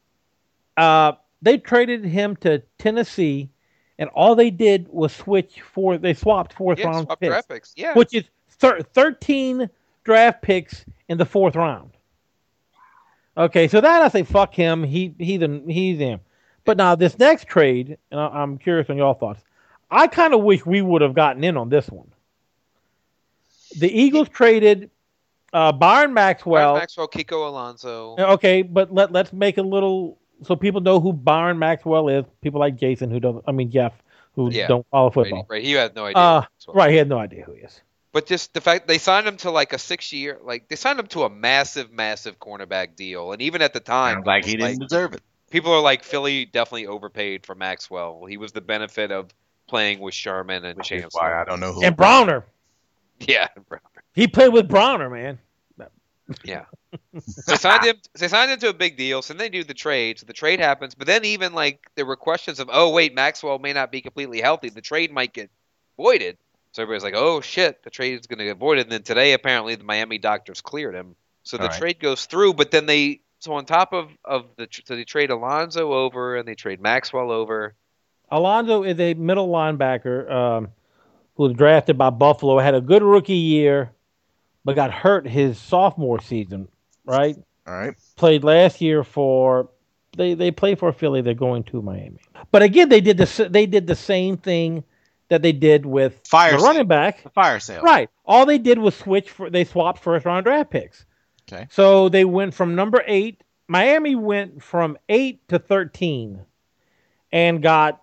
B: They traded him to Tennessee, and all they did was they swapped 4th round picks,
A: draft picks. Yeah.
B: which is 13 draft picks in the 4th round. Okay, so that I say fuck him. He's him. But now this next trade, and I'm curious on your thoughts. I kind of wish we would have gotten in on this one. The Eagles traded Byron Maxwell,
A: Kiko Alonso.
B: Okay, but let's make a little so people know who Byron Maxwell is. People like Jason Jeff, who don't follow football.
A: Right, he had no idea.
B: Right, he had no idea who he is.
A: But just the fact they signed him to like a 6-year, like they signed him to a massive cornerback deal, and even at the time,
C: like he didn't deserve it.
A: People are like, Philly definitely overpaid for Maxwell. He was the benefit of playing with Sherman and Chancellor.
C: Why I don't know who.
B: And Browner.
A: Yeah, Browner.
B: He played with Browner, man.
A: Yeah. They signed him to a big deal, so then they do the trade. So the trade happens, but then even like there were questions of, oh wait, Maxwell may not be completely healthy. The trade might get voided. So everybody's like, oh shit, the trade is going to get voided. And then today, apparently, the Miami doctors cleared him. So the trade goes through, but then so on top of they trade Alonso over and they trade Maxwell over.
B: Alonso is a middle linebacker who was drafted by Buffalo. Had a good rookie year, but got hurt his sophomore season. Right.
C: All right.
B: Played last year for they play for Philly. They're going to Miami. But again, they did the same thing that they did with
C: Fire
B: the
C: sale.
B: running back.
C: The fire sale.
B: Right. All they did was they swapped first round draft picks.
C: Okay.
B: So they went from number 8. Miami went from 8 to 13 and got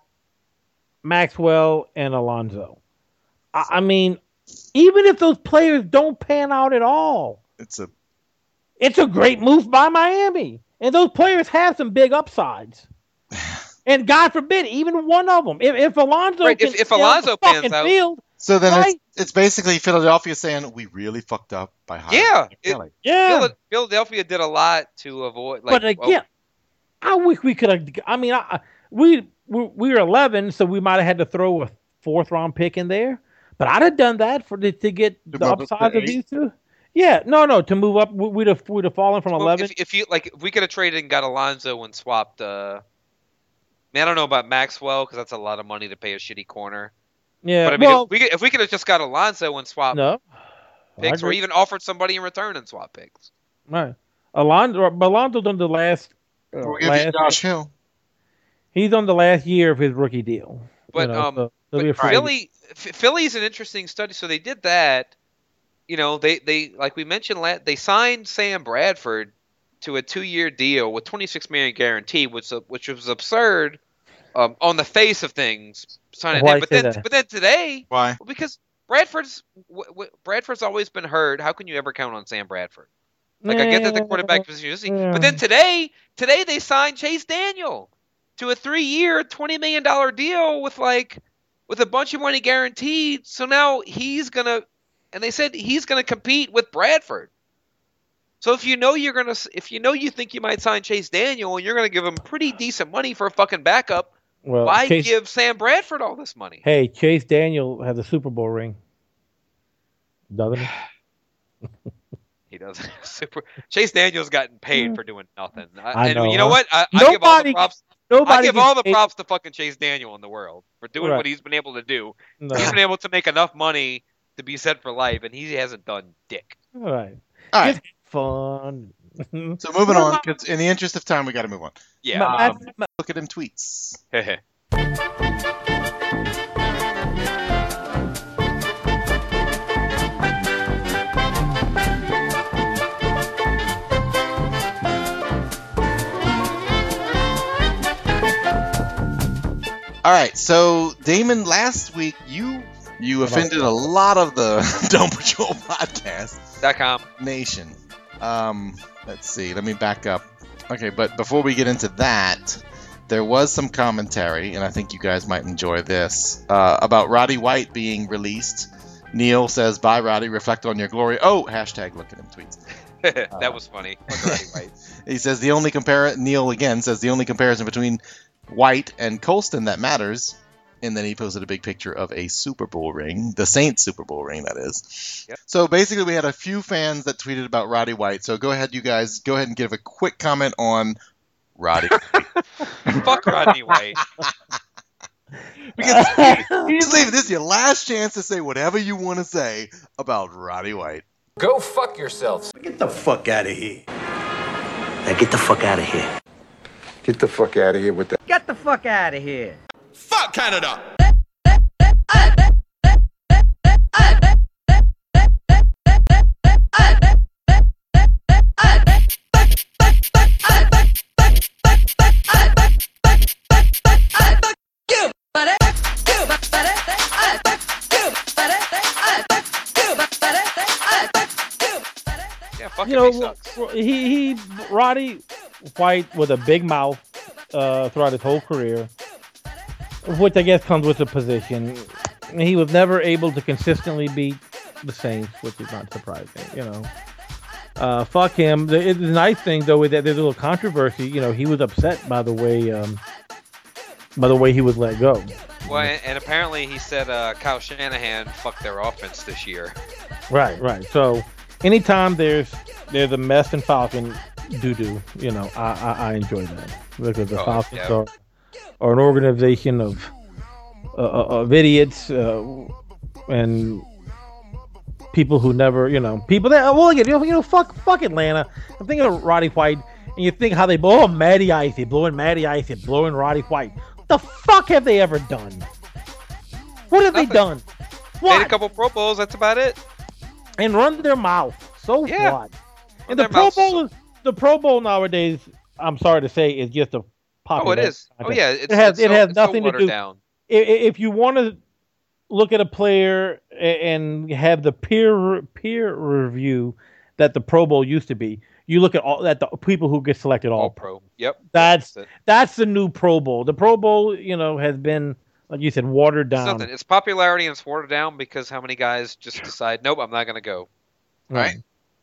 B: Maxwell and Alonso. I mean, even if those players don't pan out at all,
C: It's a
B: great move by Miami. And those players have some big upsides. And God forbid, even one of them. If Alonso
A: Right,
B: can
A: if
B: stay on
A: Alonso
B: the
A: pans
B: fucking
A: out-
B: field,
C: So then
B: Right.
C: it's basically Philadelphia saying we really fucked up by hiring
A: Yeah,
C: Kelly.
B: yeah.
A: Philadelphia did a lot to avoid. Like,
B: But again, I wish we could have. I mean, we were 11, so we might have had to throw a 4th round pick in there. But I'd have done that to get the
C: move up
B: upside
C: to
B: of
C: 8?
B: these two. Yeah, no, to move up, we'd have fallen from 11.
A: if we could have traded and got Alonso and swapped. Man, I don't know about Maxwell because that's a lot of money to pay a shitty corner.
B: Yeah,
A: But I mean,
B: well,
A: if we could have just got Alonso and swapped
B: no,
A: picks,
B: I
A: or
B: agree.
A: even offered somebody in return and swap picks.
B: Right. Alonso's on the last.
C: We'll give you Josh Hill.
B: He's on the last year of his rookie deal.
A: But
B: so he'll be a
A: but
B: free agent.
A: Philly's an interesting study. So they did that. You know, they like we mentioned, they signed Sam Bradford to a 2-year deal with $26 million guarantee, which was absurd on the face of things. Signing
B: Why
A: him,
B: say that?
A: but then today,
C: Why?
A: because Bradford's always been hurt. How can you ever count on Sam Bradford? Like, I get that the quarterback position is, but then today they signed Chase Daniel to a 3-year, $20 million deal with a bunch of money guaranteed. So now they said he's gonna compete with Bradford. So if you think you might sign Chase Daniel and you're gonna give him pretty decent money for a fucking backup,
B: Well,
A: why give Sam Bradford all this money?
B: Hey, Chase Daniel has a Super Bowl ring, doesn't he?
A: He doesn't. Chase Daniel's gotten paid for doing nothing.
B: I know,
A: And you know
B: huh?
A: what? I give all the
B: Nobody-
A: props.
B: Nobody
A: I give
B: gets
A: all the
B: paid-
A: props to fucking Chase Daniel in the world for doing
B: Right.
A: what he's been able to do.
B: No.
A: He's been able to make enough money to be set for life, and he hasn't done dick.
B: All right.
C: All right.
B: Just fun.
C: So moving on, 'cause in the interest of time, we got to move on.
A: Yeah.
C: Look at them tweets. All right, so Damon, last week you offended a lot of the Dome Patrol podcast
A: .com.
C: nation. Let's see. Let me back up. Okay, but before we get into that, there was some commentary, and I think you guys might enjoy this, about Roddy White being released. Neil says, "Bye, Roddy. Reflect on your glory." Oh, hashtag look at him tweets.
A: That was funny. Fuck Roddy White.
C: He says Neil again says the only comparison between White and Colston that matters, and then he posted a big picture of a Super Bowl ring, the Saints Super Bowl ring, that is.
A: Yep.
C: So basically, we had a few fans that tweeted about Roddy White. So go ahead, you guys, go ahead and give a quick comment on Roddy.
A: Fuck Rodney White.
C: Because he's leaving. This is your last chance to say whatever you want to say about Roddy White.
H: Go fuck yourselves.
E: Get the fuck out of here.
I: Now get the fuck out of here.
G: Get the fuck out of here with that.
F: Get the fuck out of here.
E: Fuck Canada.
A: Yeah, fuck
B: You
A: him, he
B: know,
A: sucks.
B: Roddy White with a big mouth throughout his whole career, which I guess comes with the position. He was never able to consistently beat the Saints, which is not surprising. You know, fuck him. The nice thing though is that there's a little controversy. You know, he was upset by the way he was let go.
A: Well, and apparently he said Kyle Shanahan fucked their offense this year.
B: Right. So anytime there's a mess in Falcon doo-doo, you know, I enjoy that because the
A: Oh,
B: Falcons
A: yeah.
B: are are an organization of idiots and people who never, people that fuck Atlanta. I'm thinking of Roddy White, and you think how they blow Matty Ice, they blowing Matty Ice, they blowing Roddy White. What the fuck have they ever done? What have they done? What?
A: Made a couple Pro Bowls. That's about it.
B: And run their mouth. So
A: Yeah.
B: what? And the Pro Bowl nowadays, I'm sorry to say, is just a popular.
A: Oh, it is.
B: contest.
A: Oh, yeah.
B: It has nothing to do.
A: Down.
B: If you want to look at a player and have the peer review that the Pro Bowl used to be, you look at the people who get selected all pro.
A: Yep.
B: That's the new Pro Bowl. The Pro Bowl, has been, like you said, watered down.
A: It's popularity and it's watered down because how many guys just decide, nope, I'm not going to go.
C: Right.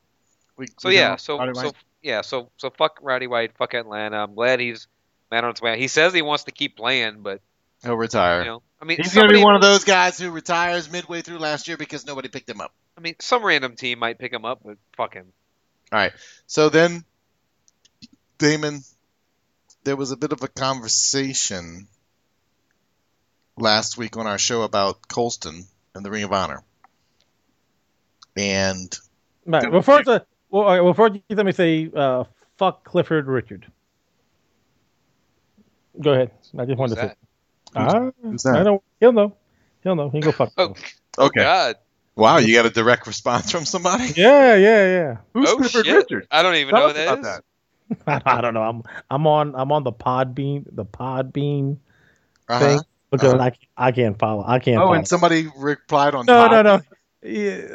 A: So fuck Roddy White, fuck Atlanta. I'm glad he's man on his way. He says he wants to keep playing, but
C: he'll retire.
A: He's
C: going to be one of those guys who retires midway through last year because nobody picked him up.
A: I mean, some random team might pick him up, but fuck him.
C: All right. So then, Damon, there was a bit of a conversation last week on our show about Colston and the Ring of Honor. And
B: right. First, let me say, fuck Clifford Richard. Go ahead. I just wanted to say.
C: Who's that?
B: I don't. He'll know. He go fuck.
C: Okay.
A: God.
C: Wow, you got a direct response from somebody?
B: Yeah.
C: Who's Clifford Richard?
A: I don't even know who that is.
B: I don't know. I'm on the Podbean thing because I can't follow.
C: And somebody replied on.
B: No. Yeah,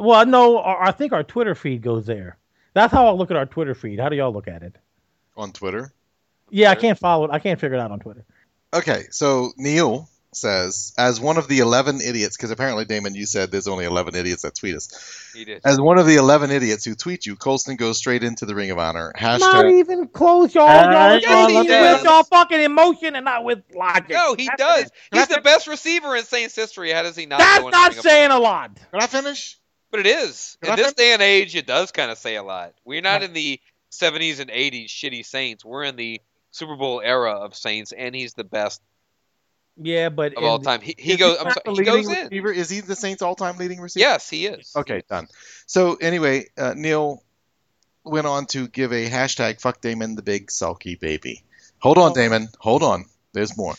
B: I think our Twitter feed goes there. That's how I look at our Twitter feed. How do y'all look at it?
C: On Twitter?
B: Yeah, I can't follow it. I can't figure it out on Twitter.
C: Okay, so Neil says, as one of the 11 idiots, because apparently, Damon, you said there's only 11 idiots that tweet us.
A: He did.
C: As one of the 11 idiots who tweet you, Colston goes straight into the Ring of Honor.
B: Not even close, y'all. With y'all fucking emotion and not with logic.
A: No, he does. He's the best receiver in Saints history. How does he not?
B: That's not saying a lot.
C: Can I finish?
A: But it is. In this day and age, it does kind of say a lot. We're not in the 70s and 80s shitty Saints. We're in the Super Bowl era of Saints, and he's the best.
B: Yeah, but
A: of all time, he goes. He goes in.
C: Receiver? Is he the Saints' all-time leading receiver?
A: Yes, he is.
C: Okay, done. So anyway, Neil went on to give a hashtag "Fuck Damon the Big Sulky Baby." Hold on, Damon. Hold on. There's more.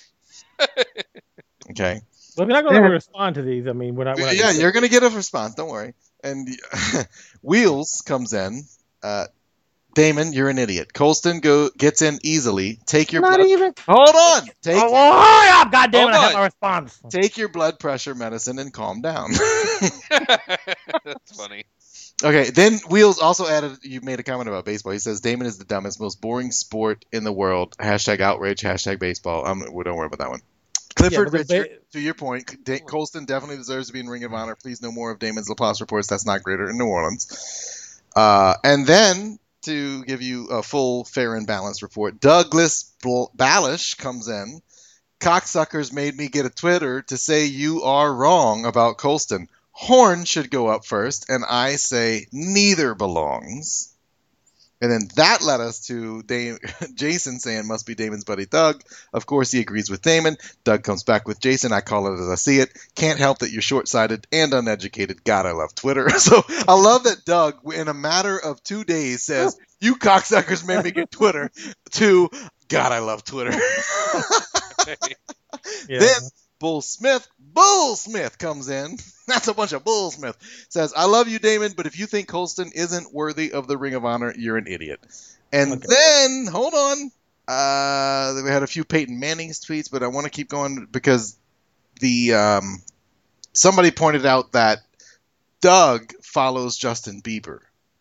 C: Okay.
B: Well, we're not going to respond to these. I mean, we're not.
C: Yeah, you're going to get a response. Don't worry. And Wheels comes in. Damon, you're an idiot. Colston gets in easily. Take your
B: Hold
C: on.
B: God damn it! I have my response.
C: Take your blood pressure medicine and calm down.
A: That's funny.
C: Okay, then Wheels also added, you made a comment about baseball. He says, Damon is the dumbest, most boring sport in the world. Hashtag outrage, hashtag baseball. Don't worry about that one. Clifford Richard, to your point, Colston definitely deserves to be in Ring of Honor. Please no more of Damon's Laplace reports. That's not greater in New Orleans. And then, to give you a full, fair, and balanced report, Douglas Balish comes in. Cocksuckers made me get a Twitter to say you are wrong about Colston. Horn should go up first, and I say neither belongs. And then that led us to Jason saying must be Damon's buddy Doug. Of course, he agrees with Damon. Doug comes back with Jason. I call it as I see it. Can't help that you're short-sighted and uneducated. God, I love Twitter. So I love that Doug, in a matter of 2 days, says, you cocksuckers made me get Twitter, to God, I love Twitter.
B: Yeah.
C: Then Bull Smith comes in. That's a bunch of Bull Smith. Says, I love you, Damon, but if you think Colston isn't worthy of the Ring of Honor, you're an idiot. And then, hold on. We had a few Peyton Manning's tweets, but I want to keep going because somebody pointed out that Doug follows Justin Bieber.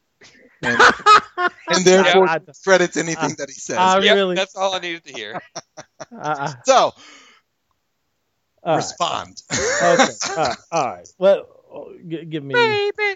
C: And therefore credits anything that he says.
B: Really?
A: That's all I needed to hear.
C: So,
B: all
C: respond.
B: Right. Okay. All right. Well, give me.
A: Baby.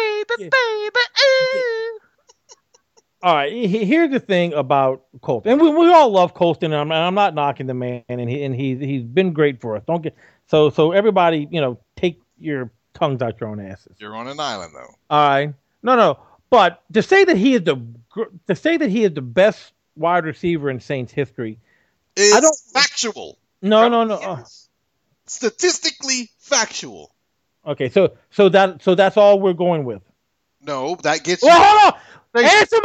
B: All right. Here's the thing about Colston, and we all love Colston, and I'm not knocking the man, and he's been great for us. Don't get so everybody, take your tongues out your own asses.
C: You're on an island, though.
B: All right. No. But to say that he is the best wide receiver in Saints history,
C: It's factual.
B: No.
C: Statistically factual.
B: Okay, so that's all we're going with.
C: No, that gets you.
B: Well, hold on. Answer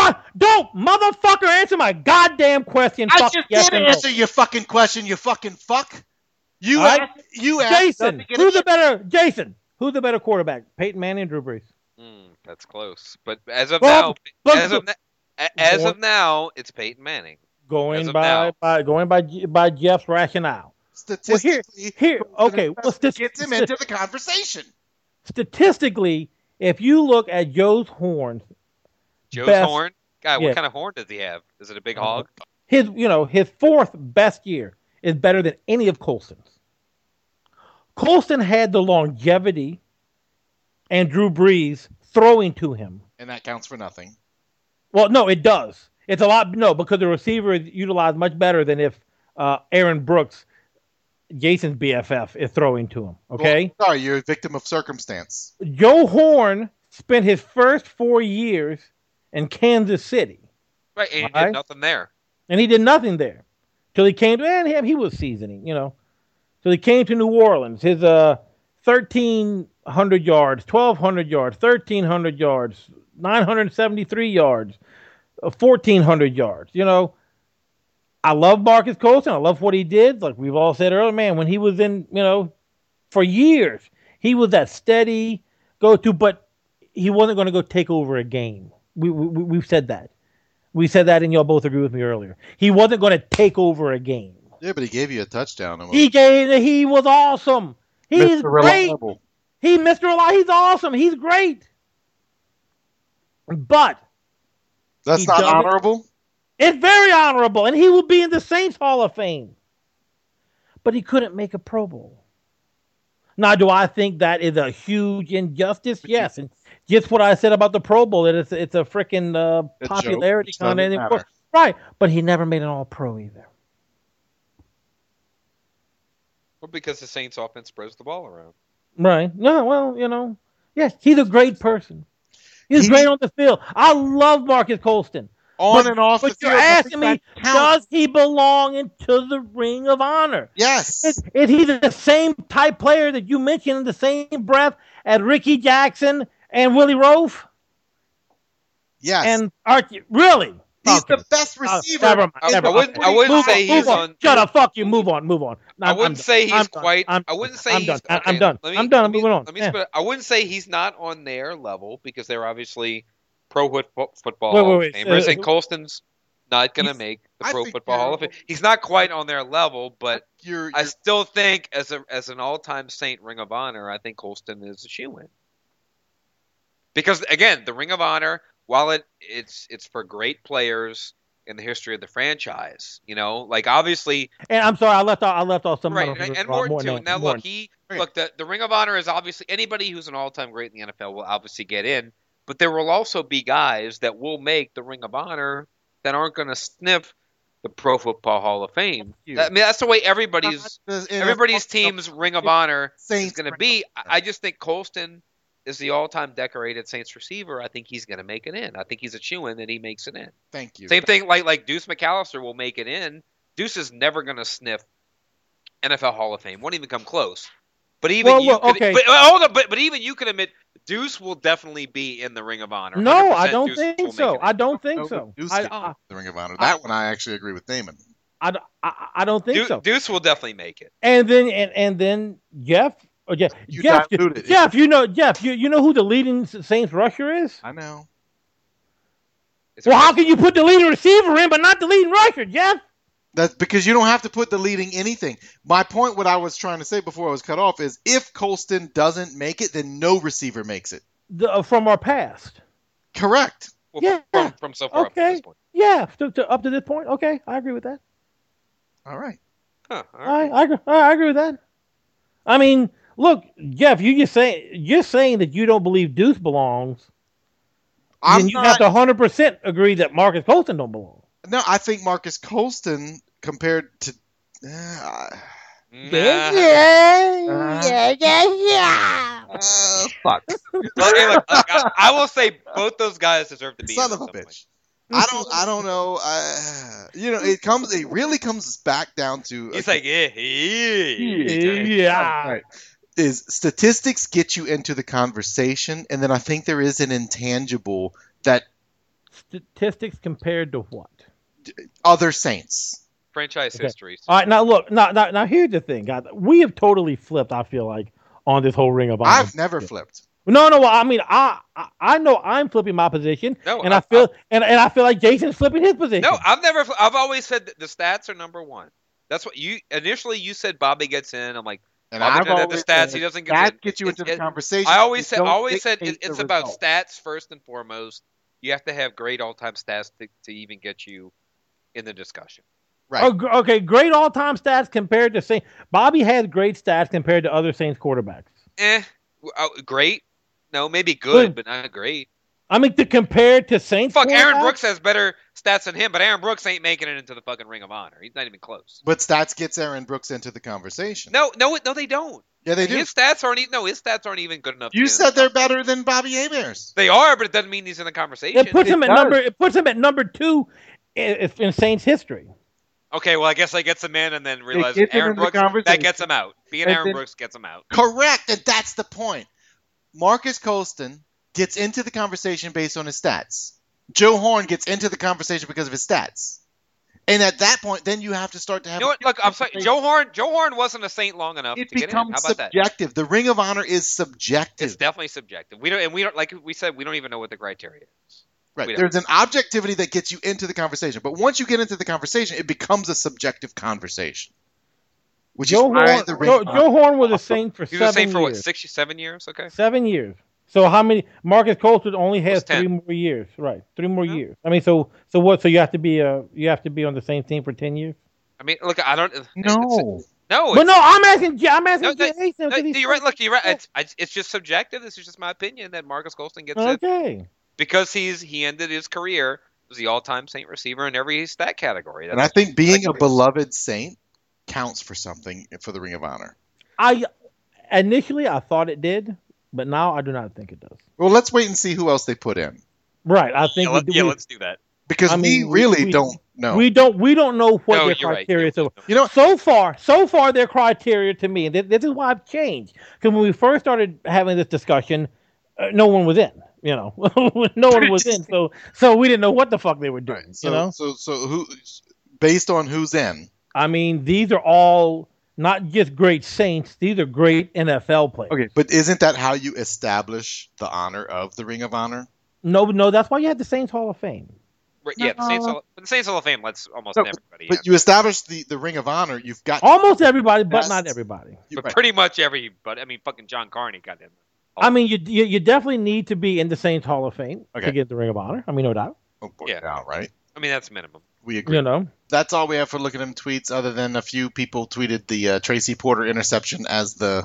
B: my goddamn question.
C: I just did answer your fucking question, you fucking fuck. You asked.
B: Jason, who's the better quarterback? Peyton Manning, Drew Brees.
A: That's close, but as of now, it's Peyton Manning.
B: Going by Jeff's rationale.
C: Statistically, gets him into the conversation.
B: Statistically, if you look at Joe's horn.
A: Horn? God, what kind of horn does he have? Is it a big hog?
B: His fourth best year is better than any of Colston's. Colston had the longevity and Drew Brees throwing to him.
C: And that counts for nothing.
B: Well, no, it does. It's a lot, because the receiver is utilized much better than if Aaron Brooks, Jason's BFF, is throwing to him. Okay?
C: Well, sorry, you're a victim of circumstance.
B: Joe Horn spent his first 4 years in Kansas City.
A: Right, and he did nothing there.
B: And he did nothing there. Till he came to, and he was seasoning, So he came to New Orleans. His 1,300 yards, 1,200 yards, 1,300 yards, 973 yards, 1,400 yards. I love Marcus Colston. I love what he did. Like we've all said earlier, man, when he was in, for years, he was that steady go-to, but he wasn't going to go take over a game. We've said that. We said that, and y'all both agree with me earlier. He wasn't going to take over a game.
C: Yeah, but he gave you a touchdown.
B: He was awesome. He's great. He's Mr. Reliable. He's awesome. He's great. But
C: that's not honorable?
B: It's very honorable, and he will be in the Saints Hall of Fame. But he couldn't make a Pro Bowl. Now, do I think that is a huge injustice? Yes. And just what I said about the Pro Bowl, it's a freaking popularity kind of. Right. But he never made an All-Pro either.
A: Well, because the Saints offense spreads the ball around.
B: Right. No, well, yes, he's a great person. He's great on the field. I love Marcus Colston.
C: And off the field. But
B: you're asking me, does he belong into the Ring of Honor?
C: Yes.
B: Is he the same type player that you mentioned in the same breath as Ricky Jackson and Willie Roaf?
C: Yes.
B: And Archie, really?
C: He's the best receiver.
A: I wouldn't say he's on.
B: Shut up! Fuck you! Move on.
A: I wouldn't say he's quite. I wouldn't say he's.
B: I'm done. I'm done. I'm moving on.
A: I wouldn't say he's not on their level because they're obviously Pro Football Hall of Famers, and Colston's not going to make the Pro Football Hall of Fame. He's not quite on their level, but I still think as an all-time Saint Ring of Honor, I think Colston is a shoo-in. Because again, the Ring of Honor, while it's for great players in the history of the franchise, like obviously.
B: And I'm sorry, I left off some.
A: Right, and Morton too. Now look, the Ring of Honor is obviously anybody who's an all-time great in the NFL will obviously get in. But there will also be guys that will make the Ring of Honor that aren't going to sniff the Pro Football Hall of Fame. That's the way everybody's team's Ring of Honor is going to be. I just think Colston is the all-time decorated Saints receiver. I think he's going to make it in. I think he's a shoo-in that he makes it in.
C: Thank you.
A: Same thing like Deuce McAllister will make it in. Deuce is never going to sniff NFL Hall of Fame. Won't even come close. But even but even you can admit Deuce will definitely be in the Ring of Honor.
B: No, I don't think so. I don't think so.
C: Deuce the Ring of Honor. That one I actually agree with Damon.
B: I don't think so.
A: Deuce will definitely make it.
B: And then Jeff. Jeff, you know who the leading Saints rusher is?
C: I know.
B: Well, how can you put the leading receiver in but not the leading rusher, Jeff?
C: That's because you don't have to put the leading anything. My point, what I was trying to say before I was cut off, is if Colston doesn't make it, then no receiver makes it.
B: From our past.
C: Correct.
A: Well, from so far up to this point.
B: Yeah, up to this point. Okay, I agree with that.
C: All right.
A: Huh, all right.
B: I agree with that. I mean, look, Jeff, you're saying that you don't believe Deuce belongs. Then you have to 100% agree that Marcus Colston don't belong.
C: No, I think Marcus Colston compared to.
B: Fuck.
A: Look, I will say both those guys deserve to be.
C: Son of a bitch. I don't know. It really comes back down to.
A: He's like, yeah.
C: Right. Is statistics get you into the conversation, and then I think there is an intangible that
B: Statistics compared to what?
C: other Saints.
A: Franchise histories.
B: All right, now look. Now here's the thing, guys. We have totally flipped. I feel like on this whole Ring of Honor.
C: I've never flipped.
B: No. I mean, I know I'm flipping my position,
A: No,
B: and I feel like Jason's flipping his position.
A: No, I've always said that the stats are number one. That's what you said. Bobby gets in. I'm like,
C: And
A: Bobby
C: I've
A: doesn't have
C: always
A: the stats.
C: said
A: he doesn't get
C: that
A: in.
C: gets you into the conversation.
A: I always said
C: dictate
A: it's
C: the
A: about
C: result.
A: stats first and foremost. You have to have great all-time stats to even get you in the discussion.
C: Right.
B: Oh, okay, great all-time stats compared to Saints. Bobby has great stats compared to other Saints quarterbacks.
A: Great. No, maybe good, but not great.
B: I mean, to compare to Saints.
A: Fuck, Aaron Brooks has better stats than him, but Aaron Brooks ain't making it into the fucking Ring of Honor. He's not even close.
C: But stats gets Aaron Brooks into the conversation.
A: No, they don't.
C: Yeah, they do.
A: His stats aren't even good enough.
C: You said they're better than Bobby Hebert's.
A: They are, but it doesn't mean he's in the conversation.
B: It puts him at number 2 in Saints history.
A: Okay, well, I guess I gets him in and then realize
C: gets him
A: Aaron
C: in the
A: Brooks,
C: conversation.
A: that gets him out. Being
C: And
A: Aaron
C: then-
A: Brooks gets him out.
C: Correct, and that's the point. Marcus Colston gets into the conversation based on his stats. Joe Horn gets into the conversation because of his stats. And at that point, then you have to start to have.
A: You know what? Look, I'm sorry. Joe Horn wasn't a Saint long enough
C: It
A: to get in.
C: becomes
A: How about
C: subjective.
A: that?
C: The Ring of Honor is subjective.
A: It's definitely subjective. We don't like we said, we don't even know what the criteria is.
C: Right.
A: We don't.
C: There's an objectivity that gets you into the conversation, but once you get into the conversation, it becomes a subjective conversation. Which
B: Joe
C: is why
B: Horn,
C: the Ring of Honor.
B: Joe Horn was a Saint for
A: He
B: 7
A: was a Saint
B: years.
A: for what, 7 years? Okay.
B: 7 years. So how many? Marcus Colston only has
A: Was 10.
B: 3 more years, right? 3 more years. I mean, so what? So you have to be on the same team for 10 years.
A: I mean, look, I don't.
C: No.
B: But no, I'm asking Jason.
A: No,
B: Jason, 'cause he's-
A: you're right. Look, you're right. It's just subjective. This is just my opinion that Marcus Colston gets in
B: Okay.
A: because he ended his career as the all-time Saint receiver in every stat category.
C: And I think being a beloved Saint counts for something for the Ring of Honor.
B: Initially I thought it did, but now I do not think it does.
C: Well, let's wait and see who else they put in.
B: Right. I think
A: let's do that.
C: Because we really don't know.
B: We don't know what
A: No,
B: their
A: you're right.
B: criteria is.
A: Yeah,
B: So,
C: you know,
B: so far their criteria to me, and this is why I've changed. Because when we first started having this discussion, no one was in. You know, no one was in. So we didn't know what the fuck they were doing.
C: Right. So,
B: you know.
C: so who, based on who's in?
B: I mean, these are all not just great Saints; these are great NFL players.
C: Okay, but isn't that how you establish the honor of the Ring of Honor?
B: No, that's why you had the Saints Hall of Fame.
A: Right, yeah, the Saints Hall of Fame lets almost
C: No,
A: everybody in.
C: But you establish the Ring of Honor. You've got
B: Almost everybody, but
C: That's-
B: not everybody.
A: But
C: right.
A: pretty much everybody. I mean, fucking John Carney got in.
B: I mean, you definitely need to be in the Saints Hall of Fame
C: Okay.
B: to get the Ring of Honor. I mean, no doubt.
C: Oh, boy,
A: Yeah.
C: yeah, right.
A: I mean, that's minimum.
C: We agree.
B: You know,
C: That's all we have for Look at Him tweets, other than a few people tweeted the Tracy Porter interception as the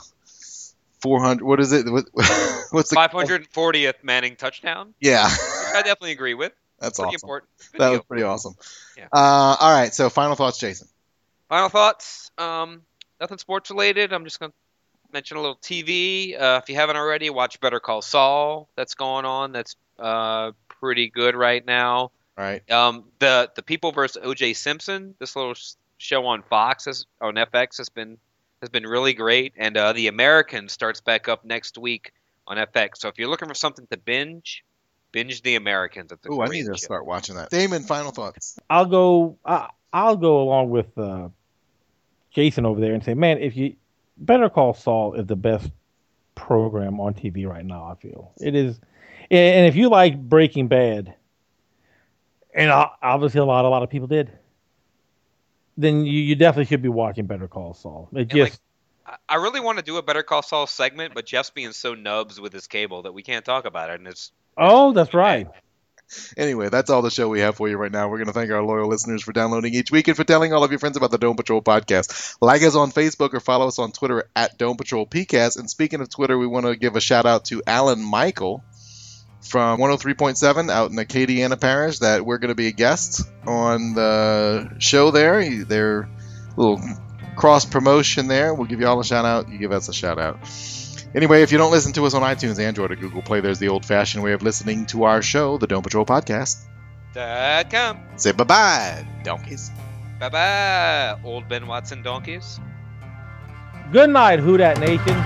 C: 400. What is it? What's the
A: 540th Manning touchdown.
C: Yeah,
A: Which I definitely agree with.
C: that's
A: Pretty
C: awesome.
A: important. Good
C: That
A: deal.
C: was pretty awesome.
A: Yeah.
C: All right. So final thoughts, Jason.
A: Final thoughts. Nothing sports related. I'm just gonna mention a little TV. If you haven't already, watch Better Call Saul. That's going on. That's pretty good right now.
C: All right.
A: The People versus O.J. Simpson. This little show on on FX has been really great. And The Americans starts back up next week on FX. So if you're looking for something to binge The Americans. It's a
C: Oh, I
A: great
C: need to
A: show.
C: start watching that. Damon, final thoughts.
B: I'll go along with Jason over there and say, man, if you Better Call Saul is the best program on TV right now. I feel it is, and if you like Breaking Bad, and obviously a lot of people did, then you definitely should be watching Better Call Saul. It
A: And,
B: just
A: I really want to do a Better Call Saul segment, but Jeff's being so nubs with his cable that we can't talk about it. And it's
B: that's right.
C: Anyway, that's all the show we have for you right now. We're going to thank our loyal listeners for downloading each week and for telling all of your friends about the Dome Patrol podcast. Like us on Facebook or follow us on Twitter at Dome Patrol PCast. And speaking of Twitter, we want to give a shout out to Alan Michael from 103.7 out in Acadiana Parish that we're going to be a guest on the show there. Their little cross promotion there. We'll give you all a shout out. You give us a shout out. Anyway, if you don't listen to us on iTunes, Android, or Google Play, there's the old-fashioned way of listening to our show, the Dome Patrol Podcast.
A: BenWatson.com.
C: Say bye-bye, donkeys.
A: Bye-bye, old Ben Watson donkeys.
B: Good night, Who Dat Nation.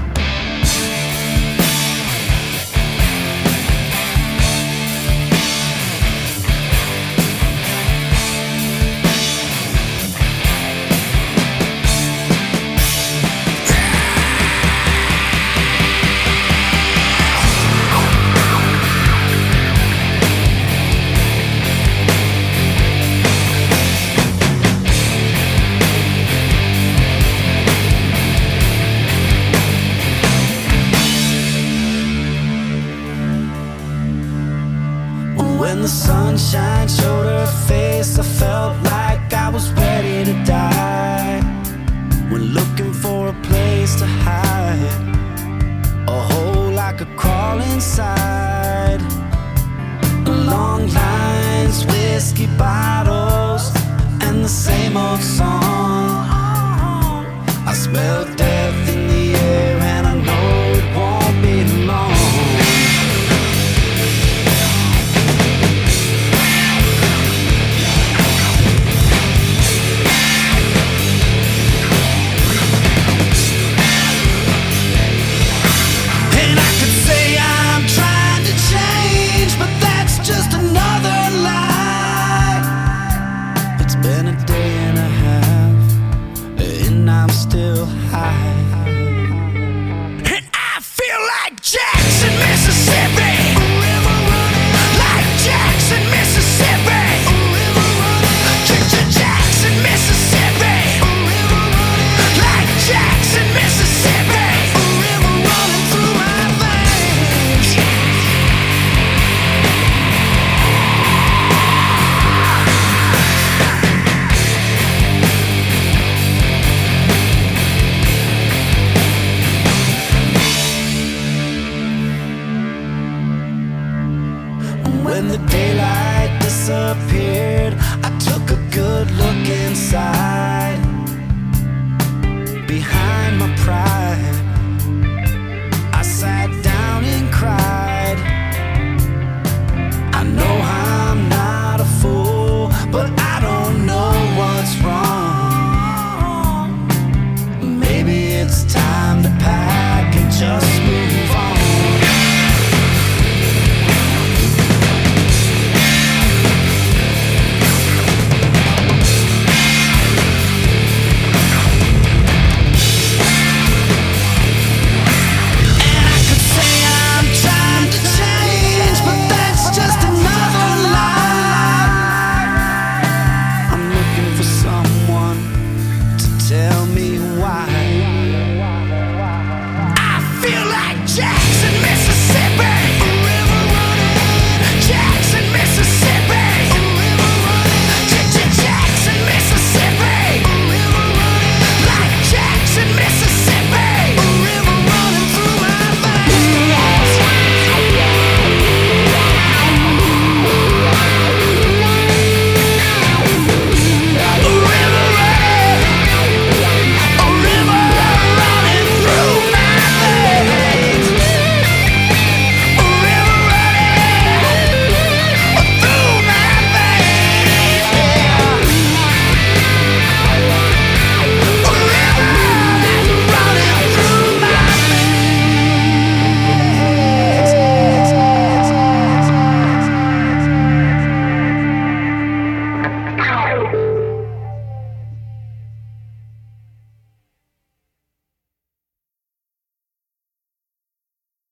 J: When the sunshine showed her face, I felt like I was ready to die. When looking for a place to hide, a hole I could crawl inside. Long lines, whiskey bottles, and the same old song. I smell death in the air, and I know it won't be long. Still high, and I feel like Jackson, Mississippi. Like Jackson, Mississippi. Jackson, Mississippi. Like Jackson, Mississippi. Running through my veins. When the daylight disappeared, I took a good look inside. Behind my pride,